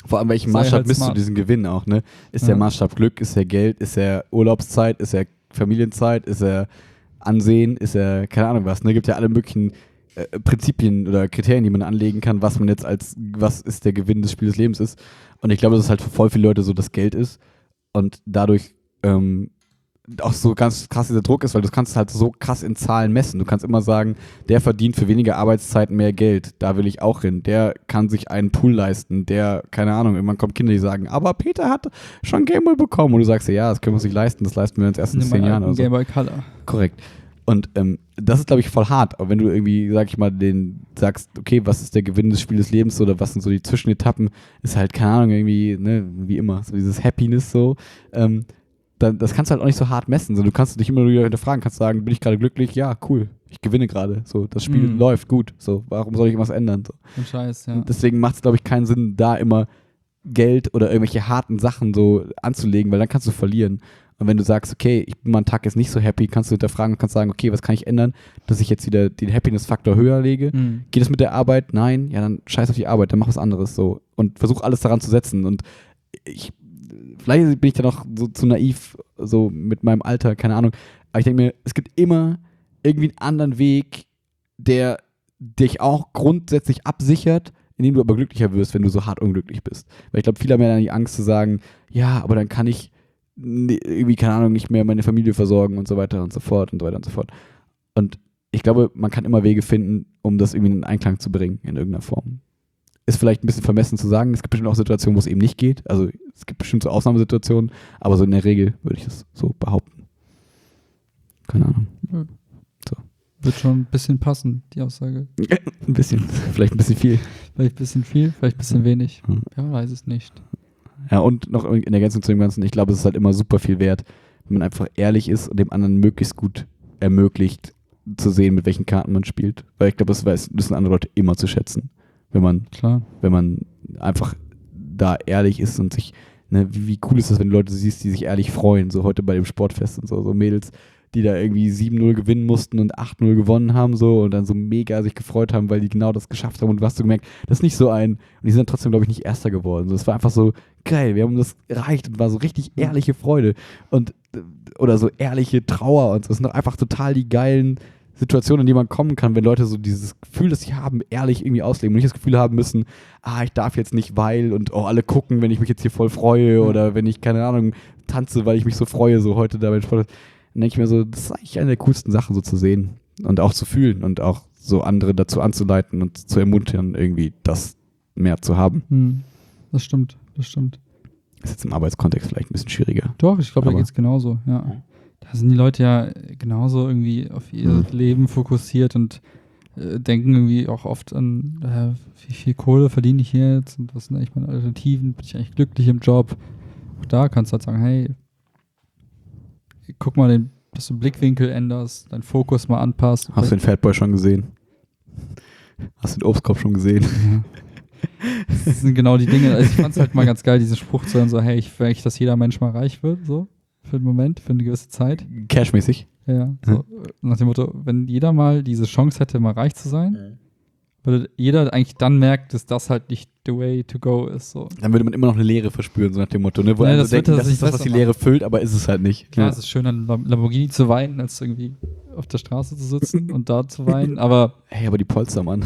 Vor allem, welchen Sei Maßstab halt misst du smart. diesen Gewinn auch, ne? Ist Ja. der Maßstab Glück, ist der Geld, ist der Urlaubszeit, ist der Familienzeit, ist er Ansehen, ist er, keine Ahnung was, ne? Gibt ja alle möglichen äh, Prinzipien oder Kriterien, die man anlegen kann, was man jetzt als, was ist der Gewinn des Spiels des Lebens ist. Und ich glaube, dass es halt für voll viele Leute so das Geld ist und dadurch ähm, auch so ganz krass dieser Druck ist, weil du kannst es halt so krass in Zahlen messen. Du kannst immer sagen, der verdient für weniger Arbeitszeit mehr Geld, da will ich auch hin. Der kann sich einen Pool leisten, der, keine Ahnung, irgendwann kommen Kinder, die sagen, aber Peter hat schon Gameboy bekommen. Und du sagst, ja, das können wir uns nicht leisten, das leisten wir uns erst in zehn Jahren oder so. Gameboy Color. Korrekt. Und ähm, das ist, glaube ich, voll hart. Aber wenn du irgendwie, sag ich mal, den sagst, okay, was ist der Gewinn des Spiels des Lebens oder was sind so die Zwischenetappen, ist halt, keine Ahnung, irgendwie, ne, wie immer, so dieses Happiness so, ähm, dann, das kannst du halt auch nicht so hart messen. So, du kannst dich immer wieder hinterfragen, kannst sagen, bin ich gerade glücklich? Ja, cool. Ich gewinne gerade. So, das Spiel Mhm. läuft gut. So, warum soll ich irgendwas ändern? So. Ein Scheiß, ja. Und deswegen macht es, glaube ich, keinen Sinn, da immer Geld oder irgendwelche harten Sachen so anzulegen, weil dann kannst du verlieren. Und wenn du sagst, okay, ich bin mal einen Tag jetzt nicht so happy, kannst du hinterfragen und kannst sagen, okay, was kann ich ändern, dass ich jetzt wieder den Happiness-Faktor höher lege? Mhm. Geht es mit der Arbeit? Nein, ja, dann scheiß auf die Arbeit, dann mach was anderes so. Und versuch alles daran zu setzen. Und ich, vielleicht bin ich da noch so zu naiv, so mit meinem Alter, keine Ahnung. Aber ich denke mir, es gibt immer irgendwie einen anderen Weg, der dich auch grundsätzlich absichert, indem du aber glücklicher wirst, wenn du so hart unglücklich bist. Weil ich glaube, viele haben ja dann die Angst zu sagen, ja, aber dann kann ich ne- irgendwie, keine Ahnung, nicht mehr meine Familie versorgen und so weiter und so fort und so weiter und so fort. Und ich glaube, man kann immer Wege finden, um das irgendwie in Einklang zu bringen, in irgendeiner Form. Ist vielleicht ein bisschen vermessen zu sagen, es gibt bestimmt auch Situationen, wo es eben nicht geht. Also es gibt bestimmt so Ausnahmesituationen, aber so in der Regel würde ich das so behaupten. Keine Ahnung. Ja. So. Wird schon ein bisschen passen, die Aussage. Ein bisschen, vielleicht ein bisschen viel. Vielleicht ein bisschen viel, vielleicht ein bisschen wenig. Mhm. Wer weiß es nicht. Ja, und noch in Ergänzung zu dem Ganzen, ich glaube, es ist halt immer super viel wert, wenn man einfach ehrlich ist und dem anderen möglichst gut ermöglicht, zu sehen, mit welchen Karten man spielt. Weil ich glaube, das weiß, wissen andere Leute immer zu schätzen, wenn man, Klar. wenn man einfach da ehrlich ist und sich, ne, wie, wie cool ist das, wenn du Leute siehst, die sich ehrlich freuen, so heute bei dem Sportfest und so, so Mädels, die da irgendwie sieben null gewinnen mussten und acht null gewonnen haben so und dann so mega sich gefreut haben, weil die genau das geschafft haben und du hast so gemerkt, das ist nicht so ein, und die sind dann trotzdem, glaube ich, nicht Erster geworden. So, es war einfach so geil, wir haben das erreicht und war so richtig ehrliche Freude und oder so ehrliche Trauer und so. Das sind doch einfach total die geilen Situationen, in die man kommen kann, wenn Leute so dieses Gefühl, das sie haben, ehrlich irgendwie ausleben und nicht das Gefühl haben müssen, ah, ich darf jetzt nicht, weil und oh, alle gucken, wenn ich mich jetzt hier voll freue oder wenn ich, keine Ahnung, tanze, weil ich mich so freue, so heute da beim Sport. Dann denke ich mir so, das ist eigentlich eine der coolsten Sachen, so zu sehen und auch zu fühlen und auch so andere dazu anzuleiten und zu ermuntern, irgendwie das mehr zu haben. Hm. Das stimmt, das stimmt. Ist jetzt im Arbeitskontext vielleicht ein bisschen schwieriger. Doch, ich glaube, da Aber- geht es genauso, ja. Da sind die Leute ja genauso irgendwie auf ihr Mhm. Leben fokussiert und äh, denken irgendwie auch oft an, äh, wie viel Kohle verdiene ich jetzt und was sind eigentlich meine Alternativen, bin ich eigentlich glücklich im Job? Auch da kannst du halt sagen, hey, guck mal, den, dass du den Blickwinkel änderst, deinen Fokus mal anpasst. Hast du den Fatboy schon gesehen? Hast du den Obstkorb schon gesehen? Ja. Das sind genau die Dinge. Also ich fand es halt mal ganz geil, diesen Spruch zu hören, so, hey, ich will eigentlich, dass jeder Mensch mal reich wird, so, für einen Moment, für eine gewisse Zeit. Cashmäßig. Ja, ja. So, äh, nach dem Motto, wenn jeder mal diese Chance hätte, mal reich zu sein, würde jeder eigentlich dann merkt, dass das halt nicht the way to go ist. So. Dann würde man immer noch eine Leere verspüren, so nach dem Motto, ne? Wo Ja, alle das so wird denken, das das nicht ist das, was besser die Leere füllt, aber ist es halt nicht. Klar, Ja. es ist schön, an Lam- Lamborghini zu weinen, als irgendwie auf der Straße zu sitzen und da zu weinen, aber Hey, aber die Polster, Mann.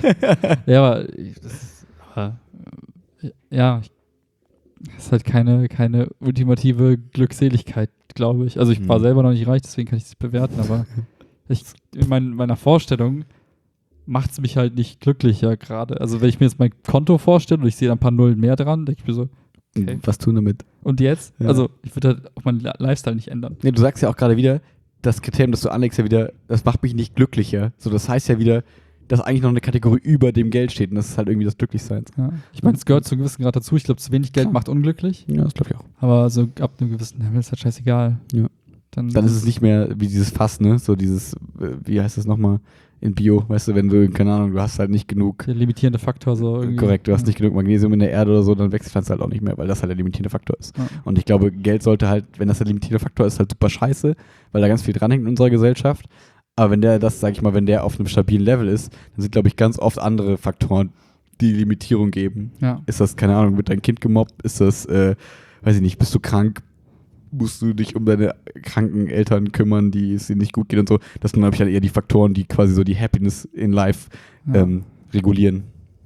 ja, aber ich- das ist, aber, äh, ja, ich, das ist halt keine, keine ultimative Glückseligkeit, glaube ich. Also ich war Mhm. selber noch nicht reich, deswegen kann ich es bewerten, aber ich, in mein, meiner Vorstellung macht es mich halt nicht glücklicher gerade. Also wenn ich mir jetzt mein Konto vorstelle und ich sehe da ein paar Nullen mehr dran, denke ich mir so, okay. Was tun damit? Und jetzt? Ja. Also ich würde halt auch meinen Li- Lifestyle nicht ändern. Nee, du sagst ja auch gerade wieder, das Kriterium, das du anlegst, ja wieder, das macht mich nicht glücklicher. So, das heißt ja wieder, dass eigentlich noch eine Kategorie über dem Geld steht und das ist halt irgendwie das Glücklichseins. Ja. Ich meine, es gehört zu einem gewissen Grad dazu. Ich glaube, zu wenig Geld Klar. macht unglücklich, Ja, das glaube ich auch. aber so ab einem gewissen Level ist halt scheißegal. Ja. Dann, Dann ist es nicht mehr wie dieses Fass, ne? So dieses, äh, wie heißt das nochmal in Bio, weißt du, wenn du, keine Ahnung, du hast halt nicht genug, der limitierende Faktor so irgendwie. korrekt, du hast Ja. nicht genug Magnesium in der Erde oder so, dann wächst die Pflanze halt auch nicht mehr, weil das halt der limitierende Faktor ist. Ja. Und ich glaube, Geld sollte halt, wenn das der limitierende Faktor ist, halt super scheiße, weil da ganz viel dranhängt in unserer Gesellschaft. Aber wenn der das, sag ich mal, wenn der auf einem stabilen Level ist, dann sind, glaube ich, ganz oft andere Faktoren die Limitierung geben. Ja. Ist das, keine Ahnung, wird dein Kind gemobbt? Ist das, äh, weiß ich nicht, bist du krank? Musst du dich um deine kranken Eltern kümmern, die es ihnen nicht gut geht und so. Das sind, glaube ich, dann eher die Faktoren, die quasi so die Happiness in Life Ja. ähm, regulieren.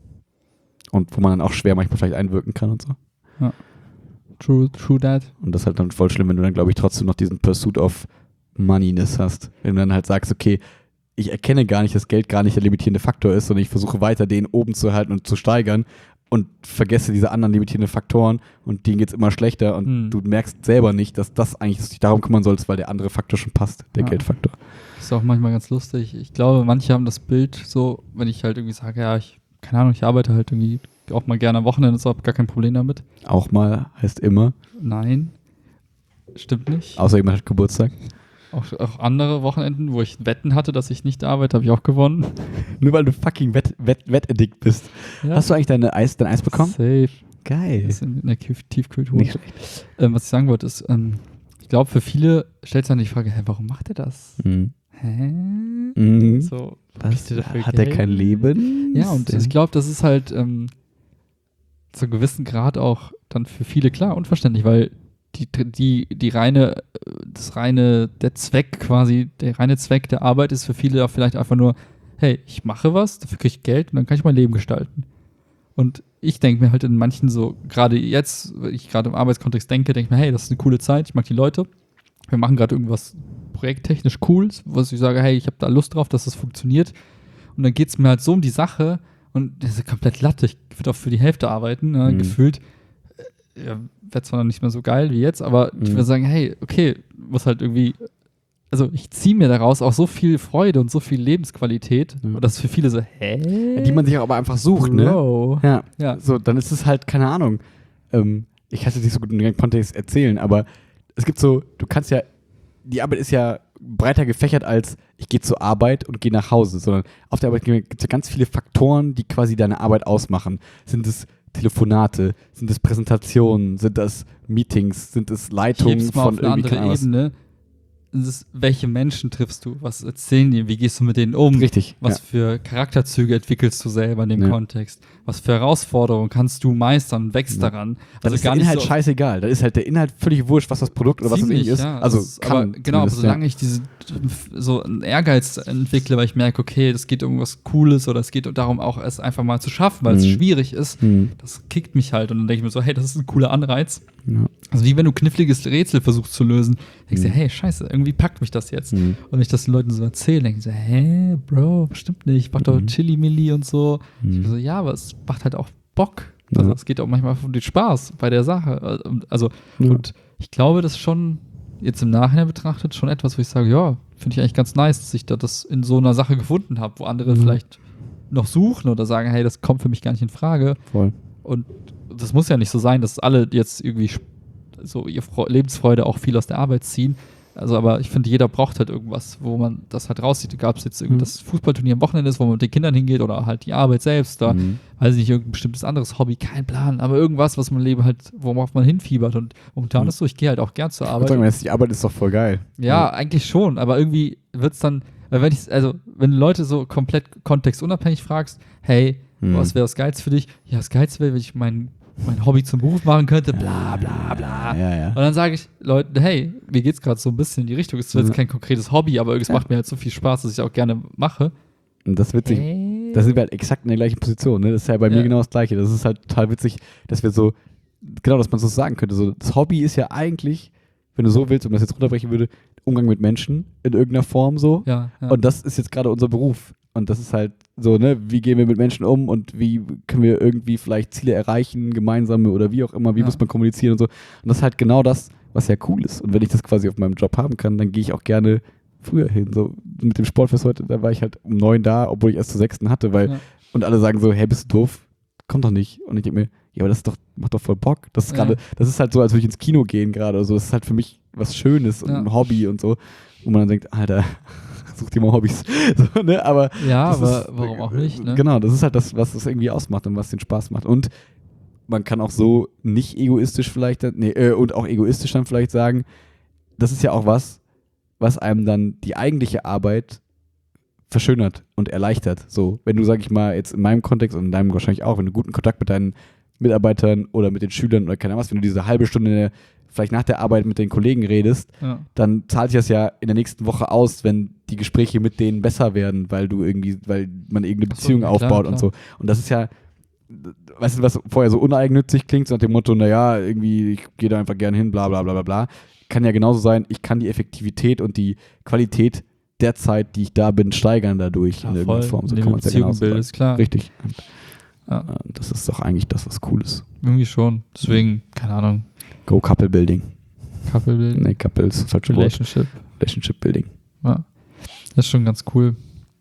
Und wo man dann auch schwer manchmal vielleicht einwirken kann und so. Ja. True, true that. Und das ist halt dann voll schlimm, wenn du dann, glaube ich, trotzdem noch diesen Pursuit of Moneyness hast. Wenn du dann halt sagst, okay, ich erkenne gar nicht, dass Geld gar nicht der limitierende Faktor ist, sondern ich versuche weiter, den oben zu halten und zu steigern und vergesse diese anderen limitierenden Faktoren und denen geht es immer schlechter und Hm. du merkst selber nicht, dass das eigentlich, dass du dich darum kümmern sollst, weil der andere Faktor schon passt, der Ja. Geldfaktor. Das ist auch manchmal ganz lustig. Ich glaube, manche haben das Bild so, wenn ich halt irgendwie sage, ja, ich, keine Ahnung, ich arbeite halt irgendwie auch mal gerne am Wochenende, so habe gar kein Problem damit. Auch mal heißt immer, Nein, stimmt nicht. außer jemand hat Geburtstag. Auch, auch andere Wochenenden, wo ich Wetten hatte, dass ich nicht arbeite, habe ich auch gewonnen. Nur weil du fucking Wett, Wett, Wettaddikt bist. Ja. Hast du eigentlich deine Eis, dein Eis bekommen? Safe. Geil. Das ist in der Tief- Tiefkultur. Nicht schlecht. Ähm, was ich sagen wollte, ist, ähm, ich glaube, für viele stellt sich dann die Frage, hä, warum macht er das? Mhm. Hä? Mhm. So, Was? kriegt er dafür Hat er Geld? kein Leben? Ja, und ich glaube, das ist halt ähm, zu einem gewissen Grad auch dann für viele klar unverständlich, weil die, die, die reine, das reine, der Zweck quasi, der reine Zweck der Arbeit ist für viele auch vielleicht einfach nur, hey, ich mache was, dafür kriege ich Geld und dann kann ich mein Leben gestalten. Und ich denke mir halt in manchen so, gerade jetzt, wenn ich gerade im Arbeitskontext denke, denke ich mir, hey, das ist eine coole Zeit, ich mag die Leute, wir machen gerade irgendwas projekttechnisch Cooles, wo ich sage, hey, ich habe da Lust drauf, dass das funktioniert. Und dann geht es mir halt so um die Sache und das ist komplett Latte. Ich würde auch für die Hälfte arbeiten, ne, Mhm. gefühlt. Äh, ja, wäre zwar noch nicht mehr so geil wie jetzt, aber ich Mhm. würde sagen, hey, okay, muss halt irgendwie, also ich ziehe mir daraus auch so viel Freude und so viel Lebensqualität. Ja. Und das ist für viele so, hä? Die man sich aber einfach sucht, ne? Bro. Ja. Ja. So, dann ist es halt, keine Ahnung. Ähm, ich kann es jetzt nicht so gut in den Kontext erzählen, aber es gibt so, du kannst ja, die Arbeit ist ja breiter gefächert als ich gehe zur Arbeit und gehe nach Hause, sondern auf der Arbeit gibt es ja ganz viele Faktoren, die quasi deine Arbeit ausmachen. Sind es Telefonate, sind es Präsentationen, sind das Meetings, sind es Ich Leitungen heb's mal von auf eine irgendwie, andere keine Ahnung was. Ebene. Es ist, welche Menschen triffst du? Was erzählen die? Wie gehst du mit denen um? Richtig. Was für Charakterzüge entwickelst du selber in dem Ja. Kontext? Was für Herausforderungen kannst du meistern und wächst Ja. daran? Dann Also ist der Inhalt scheißegal. Da ist halt der Inhalt völlig wurscht, was das Produkt oder was das ziemlich, irgendwie ist. ja. Also Das ist- kann aber genau, aber zumindest, solange ich diese so einen Ehrgeiz entwickle, weil ich merke, okay, das geht um irgendwas Cooles oder es geht darum, auch es einfach mal zu schaffen, weil es Mhm. schwierig ist, ja. Hm. das kickt mich halt und dann denke ich mir so, hey, das ist ein cooler Anreiz. Ja. Also wie wenn du kniffliges Rätsel versuchst zu lösen, denkst du, Mhm. hey, scheiße, irgendwie packt mich das jetzt. Hm. Und ich das den Leuten so erzähle, denke ich so, hä, Bro, bestimmt nicht, mach doch Mhm. Chili-Milli und so. Ich Hm. so, ja, aber es macht halt auch Bock. Also Ja. es geht auch manchmal um den Spaß bei der Sache. Also, Ja. und ich glaube, das ist schon jetzt im Nachhinein betrachtet schon etwas, wo ich sage, ja, finde ich eigentlich ganz nice, dass ich da das in so einer Sache gefunden habe, wo andere Mhm. vielleicht noch suchen oder sagen, hey, das kommt für mich gar nicht in Frage. Voll. Und das muss ja nicht so sein, dass alle jetzt irgendwie sp- so ihre Fre- Lebensfreude auch viel aus der Arbeit ziehen. Also, aber ich finde, jeder braucht halt irgendwas, wo man das halt rauszieht. Egal, ob es jetzt Mhm. irgend das Fußballturnier am Wochenende ist, wo man mit den Kindern hingeht oder halt die Arbeit selbst, da Mhm. weiß ich nicht, irgendein bestimmtes anderes Hobby, kein Plan, aber irgendwas, was man Leben halt, worauf man hinfiebert. Und momentan Mhm. ist so, ich gehe halt auch gern zur Ich würde Arbeit. sagen, das- die Arbeit ist doch voll geil. Ja, eigentlich schon, aber irgendwie wird es dann, weil wenn ich, also wenn du Leute so komplett kontextunabhängig fragst, hey, Mhm. was wäre das Geilste für dich? Ja, das Geilste wäre, wenn ich mein, mein Hobby zum Beruf machen könnte, bla bla bla. Ja, ja. Und dann sage ich Leuten, hey, mir geht's gerade so ein bisschen in die Richtung. Es ist zwar jetzt Ja. kein konkretes Hobby, aber es Ja. macht mir halt so viel Spaß, dass ich auch gerne mache. Und das ist witzig. Hey. Da sind wir halt exakt in der gleichen Position. Ne? Das ist ja bei mir Ja. genau das Gleiche. Das ist halt total witzig, dass wir so, genau, dass man so sagen könnte. So, das Hobby ist ja eigentlich, wenn du so willst, wenn man das jetzt runterbrechen würde, Umgang mit Menschen in irgendeiner Form so. Ja, ja. Und das ist jetzt gerade unser Beruf. Und das ist halt so, ne, wie gehen wir mit Menschen um und wie können wir irgendwie vielleicht Ziele erreichen, gemeinsame oder wie auch immer, wie Ja. muss man kommunizieren und so. Und das ist halt genau das, was ja cool ist. Und wenn ich das quasi auf meinem Job haben kann, dann gehe ich auch gerne früher hin. So mit dem Sportfest heute, da war ich halt um neun da, obwohl ich erst zu sechsten hatte, weil Ja. und alle sagen so, hey, bist du doof? Komm doch nicht. Und ich denke mir, ja, aber das ist doch, macht doch voll Bock. Das ist Ja. gerade, das ist halt so, als würde ich ins Kino gehen gerade. Also das ist halt für mich was Schönes und Ja. ein Hobby und so. Wo man dann denkt, Alter, such dir mal Hobbys. So, ne? Aber ja, das aber ist, warum auch nicht, ne? Genau, das ist halt das, was das irgendwie ausmacht und was den Spaß macht. Und man kann auch so nicht egoistisch vielleicht, nee, äh, und auch egoistisch dann vielleicht sagen, das ist ja auch was, was einem dann die eigentliche Arbeit verschönert und erleichtert. So, wenn du, sag ich mal, jetzt in meinem Kontext und in deinem wahrscheinlich auch, wenn du guten Kontakt mit deinen Mitarbeitern oder mit den Schülern oder keine Ahnung was, wenn du diese halbe Stunde vielleicht nach der Arbeit mit den Kollegen redest, Ja. dann zahlt sich das ja in der nächsten Woche aus, wenn die Gespräche mit denen besser werden, weil du irgendwie, weil man irgendeine Ach so, Beziehung ja, aufbaut klar, und klar. so. Und das ist ja, weißt du, was vorher so uneigennützig klingt, so nach dem Motto, naja, irgendwie, ich gehe da einfach gerne hin, bla bla bla bla bla. Kann ja genauso sein, ich kann die Effektivität und die Qualität der Zeit, die ich da bin, steigern dadurch Ja, in irgendeiner voll. Form. So Indem kann du man es ja Beziehungen genauso sagen. bildest, klar. Richtig. Ja. Und, äh, das ist doch eigentlich das, was cool ist. Irgendwie schon. Deswegen, keine Ahnung, Go Couple Building. Couple Building, Nee, Couple ist das falsche Wort. Relationship. Relationship Building. Ja. Das ist schon ganz cool.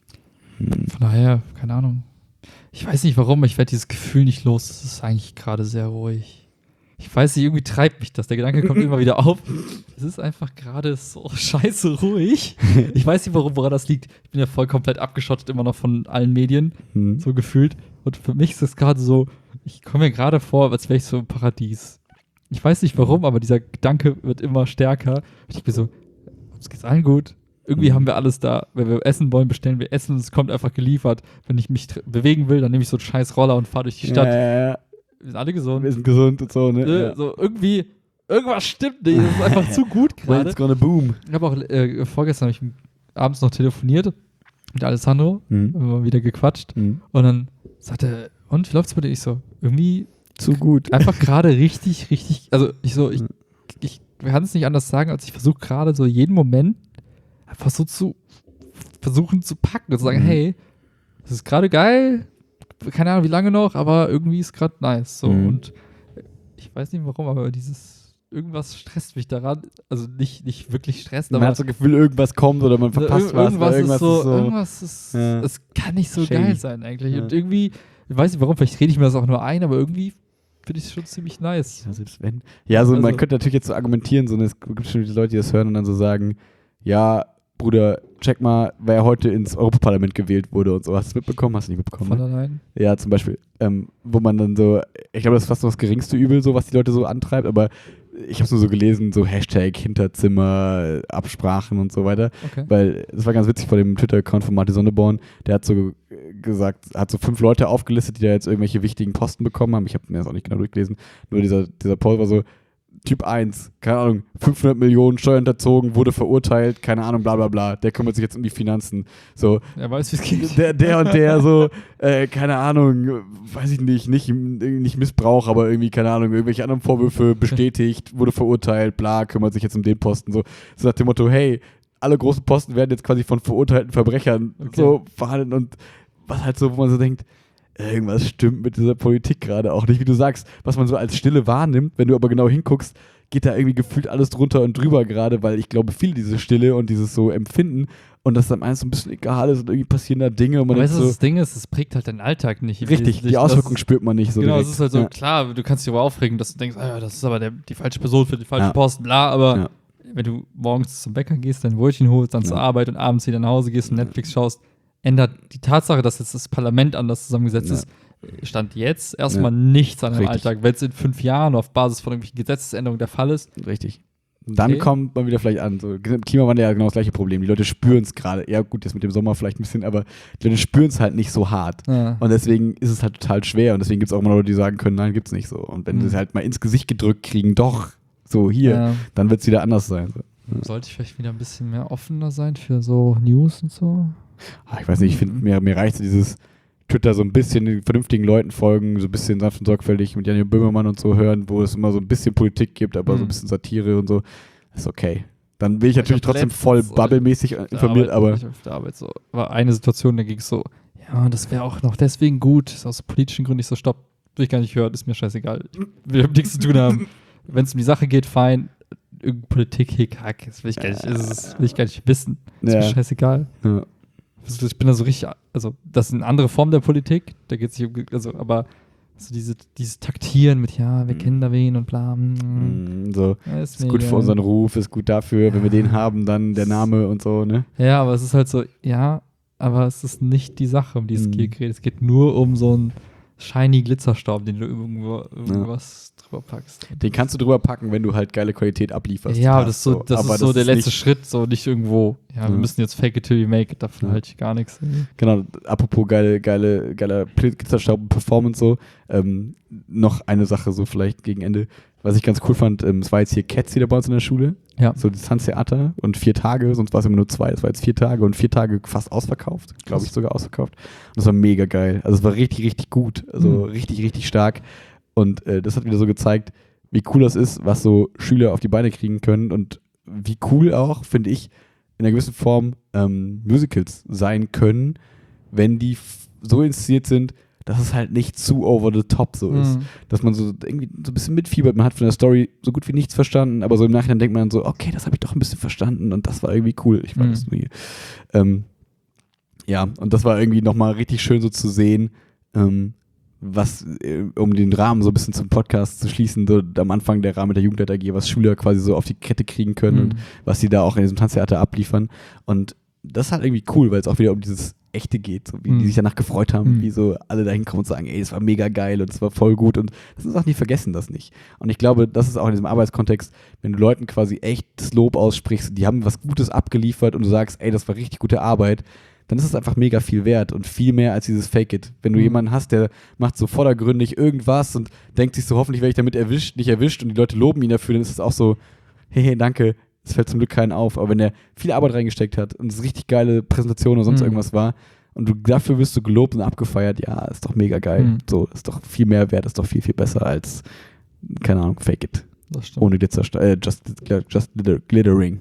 Hm. Von daher, keine Ahnung. Ich weiß nicht warum, aber ich werde dieses Gefühl nicht los. Es ist eigentlich gerade sehr ruhig. Ich weiß nicht, irgendwie treibt mich das. Der Gedanke kommt immer wieder auf. Es ist einfach gerade so scheiße ruhig. Ich weiß nicht, warum, woran das liegt. Ich bin ja voll komplett abgeschottet immer noch von allen Medien, Hm. so gefühlt. Und für mich ist es gerade so, ich komme mir gerade vor, als wäre ich so im Paradies. Ich weiß nicht warum, aber dieser Gedanke wird immer stärker. Ich bin so, uns geht's allen gut. Irgendwie Mhm. haben wir alles da. Wenn wir essen wollen, bestellen wir Essen und es kommt einfach geliefert. Wenn ich mich tr- bewegen will, dann nehme ich so einen scheiß Roller und fahre durch die Stadt. Ja, ja, ja. Wir sind alle gesund. Wir sind gesund und so, ne? Äh, Ja. So irgendwie, irgendwas stimmt nicht. Es ist einfach zu gut Well, gerade. it's gonna boom. Ich habe auch äh, vorgestern hab ich abends noch telefoniert mit Alessandro. Mhm. Haben wir wieder gequatscht. Mhm. Und dann sagte er, und wie läuft's bei dir? Ich so, irgendwie Zu gut. einfach gerade richtig, richtig, also ich so, ich, ich kann es nicht anders sagen, als ich versuche gerade so jeden Moment einfach so zu versuchen zu packen und zu sagen, Mhm. hey, das ist gerade geil, keine Ahnung wie lange noch, aber irgendwie ist gerade nice. So. Mhm. Und ich weiß nicht warum, aber dieses, irgendwas stresst mich daran, also nicht, nicht wirklich stresst, Man aber hat so das Gefühl, irgendwas kommt oder man so verpasst irg- was. irgendwas, oder irgendwas ist so, irgendwas ist, Ja. es kann nicht so Shady. geil sein eigentlich. Ja. Und irgendwie, ich weiß nicht warum, vielleicht rede ich mir das auch nur ein, aber irgendwie finde ich es schon ziemlich nice. Ja, selbst wenn. Ja, so, man Also- könnte natürlich jetzt so argumentieren, so, ne, es gibt schon die Leute, die das hören und dann so sagen, ja, Bruder, check mal, wer heute ins Europaparlament gewählt wurde und so. Hast du es mitbekommen? Hast du nicht mitbekommen? Von Ne? allein. Ja, zum Beispiel, ähm, wo man dann so, ich glaube, das ist fast noch das geringste Übel, so, was die Leute so antreibt, aber ich habe es nur so gelesen, so Hashtag Hinterzimmer, Absprachen und so weiter. Okay. Weil das war ganz witzig vor dem Twitter-Account von Martin Sonneborn. Der hat so äh, gesagt, hat so fünf Leute aufgelistet, die da jetzt irgendwelche wichtigen Posten bekommen haben. Ich habe mir das auch nicht genau durchgelesen. Nur dieser, dieser Post war so, Typ eins, keine Ahnung, fünfhundert Millionen Steuern hinterzogen, wurde verurteilt, keine Ahnung, bla bla bla. Der kümmert sich jetzt um die Finanzen. So, Er weiß, wie es geht. der, der und der so, äh, keine Ahnung, weiß ich nicht, nicht, nicht Missbrauch, aber irgendwie, keine Ahnung, irgendwelche anderen Vorwürfe bestätigt, wurde verurteilt, bla, kümmert sich jetzt um den Posten. So, so nach dem Motto, hey, alle großen Posten werden jetzt quasi von verurteilten Verbrechern Okay. so verhandelt und was halt so, wo man so denkt, irgendwas stimmt mit dieser Politik gerade auch nicht, wie du sagst, was man so als Stille wahrnimmt, wenn du aber genau hinguckst, geht da irgendwie gefühlt alles drunter und drüber gerade, weil ich glaube, viele diese Stille und dieses so Empfinden und dass dann eins so ein bisschen egal ist und irgendwie passieren da Dinge und man Aber weißt du, denkt was das Ding ist? Es prägt halt deinen Alltag nicht. so, richtig, Nicht- die Auswirkungen das ist- spürt man nicht so Genau, direkt. es ist halt so, Ja. klar, du kannst dich aber aufregen, dass du denkst, ah, ja, das ist aber der, die falsche Person für die falschen Ja. Posten, bla, aber Ja. wenn du morgens zum Bäcker gehst, dein Brötchen holst, dann Ja. zur Arbeit und abends wieder nach Hause gehst und Netflix schaust, ändert die Tatsache, dass jetzt das Parlament anders zusammengesetzt Ja. ist, stand jetzt erstmal Ja. nichts an deinem Richtig. Alltag. Wenn es in fünf Jahren auf Basis von irgendwelchen Gesetzesänderungen der Fall ist, Richtig. Dann Okay. kommt man wieder vielleicht an. So, Klimawandel ja genau das gleiche Problem. Die Leute spüren es gerade. Ja, gut, jetzt mit dem Sommer vielleicht ein bisschen, aber die Leute spüren es halt nicht so hart. ja. Und deswegen ist es halt total schwer. Und deswegen gibt es auch immer Leute, die sagen können, nein, gibt's nicht so. Und wenn Mhm. sie es halt mal ins Gesicht gedrückt kriegen, doch, so hier, Ja. dann wird es wieder anders sein. So. Sollte ich vielleicht wieder ein bisschen mehr offener sein für so News und so? Ah, ich weiß nicht, ich finde, mir, mir reicht so dieses Twitter so ein bisschen den vernünftigen Leuten folgen, so ein bisschen sanft und sorgfältig mit Janine Böhmermann und so hören, wo es immer so ein bisschen Politik gibt, aber so ein Mhm. bisschen Satire und so. Ist okay. Dann bin ich natürlich Ich hab trotzdem letztens voll so bubblemäßig auf der informiert, Arbeit, aber ich auf der Arbeit so, war eine Situation, da ging es so, ja, das wäre auch noch deswegen gut, ist aus politischen Gründen. Ich so, stopp, will ich gar nicht hören, ist mir scheißegal. Ich will nichts zu tun haben. Wenn es um die Sache geht, fein. Irgendeine Politik, Hickhack, das will ich gar nicht, das ist, will ich gar nicht wissen. Ist Ja. mir scheißegal. ja. Also ich bin da so richtig, also das ist eine andere Form der Politik, da geht es nicht um, also, aber so diese, dieses Taktieren mit, ja, wir Mhm. kennen da wen und bla. mm, Mm, so. ja, ist Ist mir gut für egal. unseren Ruf, ist gut dafür, wenn wir den haben, dann der Name und so, ne? Ja, aber es ist halt so, ja, aber es ist nicht die Sache, um die es Mhm. geht. Es geht nur um so ein, shiny Glitzerstaub, den du irgendwo irgendwas ja. drüber packst. Den kannst du drüber packen, wenn du halt geile Qualität ablieferst. Ja, aber das ist so, das aber ist so das der ist letzte nicht, Schritt, so nicht irgendwo, ja, wir ja. müssen jetzt fake it till you make it, davon ja. halte ich gar nichts. Irgendwie. Genau, apropos geile, geile, geiler Glitzerstaub Performance so, ähm, noch eine Sache so vielleicht gegen Ende, was ich ganz cool fand, ähm, es war jetzt hier Cats wieder bei uns in der Schule, ja. so Distanztheater und vier Tage, sonst war es immer nur zwei, das war jetzt vier Tage und vier Tage fast ausverkauft, glaube ich sogar ausverkauft und das war mega geil, also es war richtig, richtig gut, also mhm. richtig, richtig stark und äh, das hat wieder so gezeigt, wie cool das ist, was so Schüler auf die Beine kriegen können und wie cool auch, finde ich, in einer gewissen Form ähm, Musicals sein können, wenn die f- so inszeniert sind, dass es halt nicht zu over the top so ist. Mhm. Dass man so irgendwie so ein bisschen mitfiebert. Man hat von der Story so gut wie nichts verstanden, aber so im Nachhinein denkt man so, okay, das habe ich doch ein bisschen verstanden und das war irgendwie cool. Ich war mhm. das nur hier. Ähm, ja, und das war irgendwie nochmal richtig schön so zu sehen, ähm, was, äh, um den Rahmen so ein bisschen zum Podcast zu schließen, so am Anfang der Rahmen der Jugendart A G, was Schüler quasi so auf die Kette kriegen können mhm. und was sie da auch in diesem Tanztheater abliefern. Und das ist halt irgendwie cool, weil es auch wieder um dieses Echte geht, so wie mhm. die sich danach gefreut haben, mhm. wie so alle da hinkommen und sagen, ey, das war mega geil und es war voll gut und das ist auch nie vergessen, das nicht. Und ich glaube, das ist auch in diesem Arbeitskontext, wenn du Leuten quasi echtes Lob aussprichst, die haben was Gutes abgeliefert und du sagst, ey, das war richtig gute Arbeit, dann ist es einfach mega viel wert und viel mehr als dieses Fake-It. Wenn du mhm. jemanden hast, der macht so vordergründig irgendwas und denkt sich so, hoffentlich werde ich damit erwischt, nicht erwischt und die Leute loben ihn dafür, dann ist es auch so, hey, hey, danke, es fällt zum Glück keinen auf. Aber wenn der viel Arbeit reingesteckt hat und es richtig geile Präsentation oder sonst mhm. irgendwas war und du dafür wirst du gelobt und abgefeiert, ja, ist doch mega geil. Mhm. So, ist doch viel mehr wert, ist doch viel, viel besser als, keine Ahnung, Fake-It. Das stimmt. Ohne Glitzer, äh, just, just glitter, Glittering.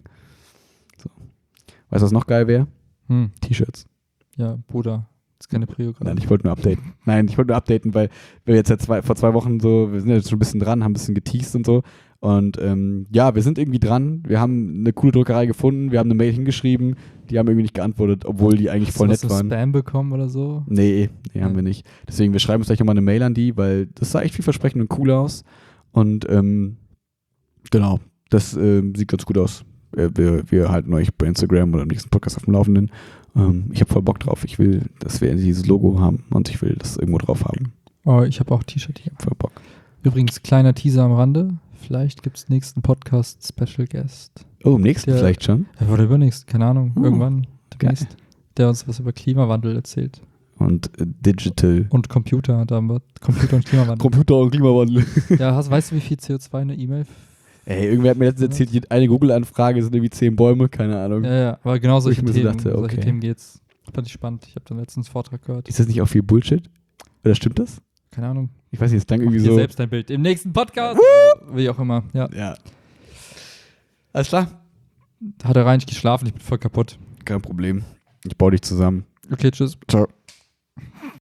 So. Weißt du, was noch geil wäre? Hm. T-Shirts. Ja, Bruder, das ist keine Prio gerade. Nein, ich wollte nur updaten. Nein, ich wollte nur updaten, weil wir jetzt ja zwei, vor zwei Wochen so, wir sind jetzt schon ein bisschen dran, haben ein bisschen geteased und so. Und ähm, ja, wir sind irgendwie dran. Wir haben eine coole Druckerei gefunden, wir haben eine Mail hingeschrieben, die haben irgendwie nicht geantwortet, obwohl die eigentlich Hast voll du nett was waren. Spam bekommen oder so? Nee, nee, ja. haben wir nicht. Deswegen, wir schreiben uns gleich nochmal eine Mail an die, weil das sah echt vielversprechend und cool aus. Und ähm, genau, das äh, sieht ganz gut aus. Wir, wir halten euch bei Instagram oder im nächsten Podcast auf dem Laufenden. Ähm, ich habe voll Bock drauf. Ich will, dass wir dieses Logo haben und ich will das irgendwo drauf haben. Oh, ich habe auch T-Shirt hier. Voll Bock. Übrigens, kleiner Teaser am Rande. Vielleicht gibt es nächsten Podcast Special Guest. Oh, im nächsten der, vielleicht schon? Ja, oder übernächst, keine Ahnung. Oh, irgendwann demnächst. Geil. Der uns was über Klimawandel erzählt. Und äh, Digital. Und Computer. Da haben wir Computer und Klimawandel. Computer und Klimawandel. Ja, hast, weißt du, wie viel C O zwei eine E-Mail? Ey, irgendwer hat mir letztens erzählt, eine Google-Anfrage sind irgendwie zehn Bäume, keine Ahnung. Ja, ja, aber genau solche Themen, dachte, okay. solche Themen geht's. Fand ich spannend. Ich habe dann letztens einen Vortrag gehört. Ist das nicht auch viel Bullshit? Oder stimmt das? Keine Ahnung. Ich weiß nicht, es klang irgendwie Mach dir so. selbst dein Bild. Im nächsten Podcast. Wie auch immer. Ja. ja. Alles klar. Hat er rein nicht geschlafen, ich bin voll kaputt. Kein Problem. Ich baue dich zusammen. Okay, tschüss. Ciao.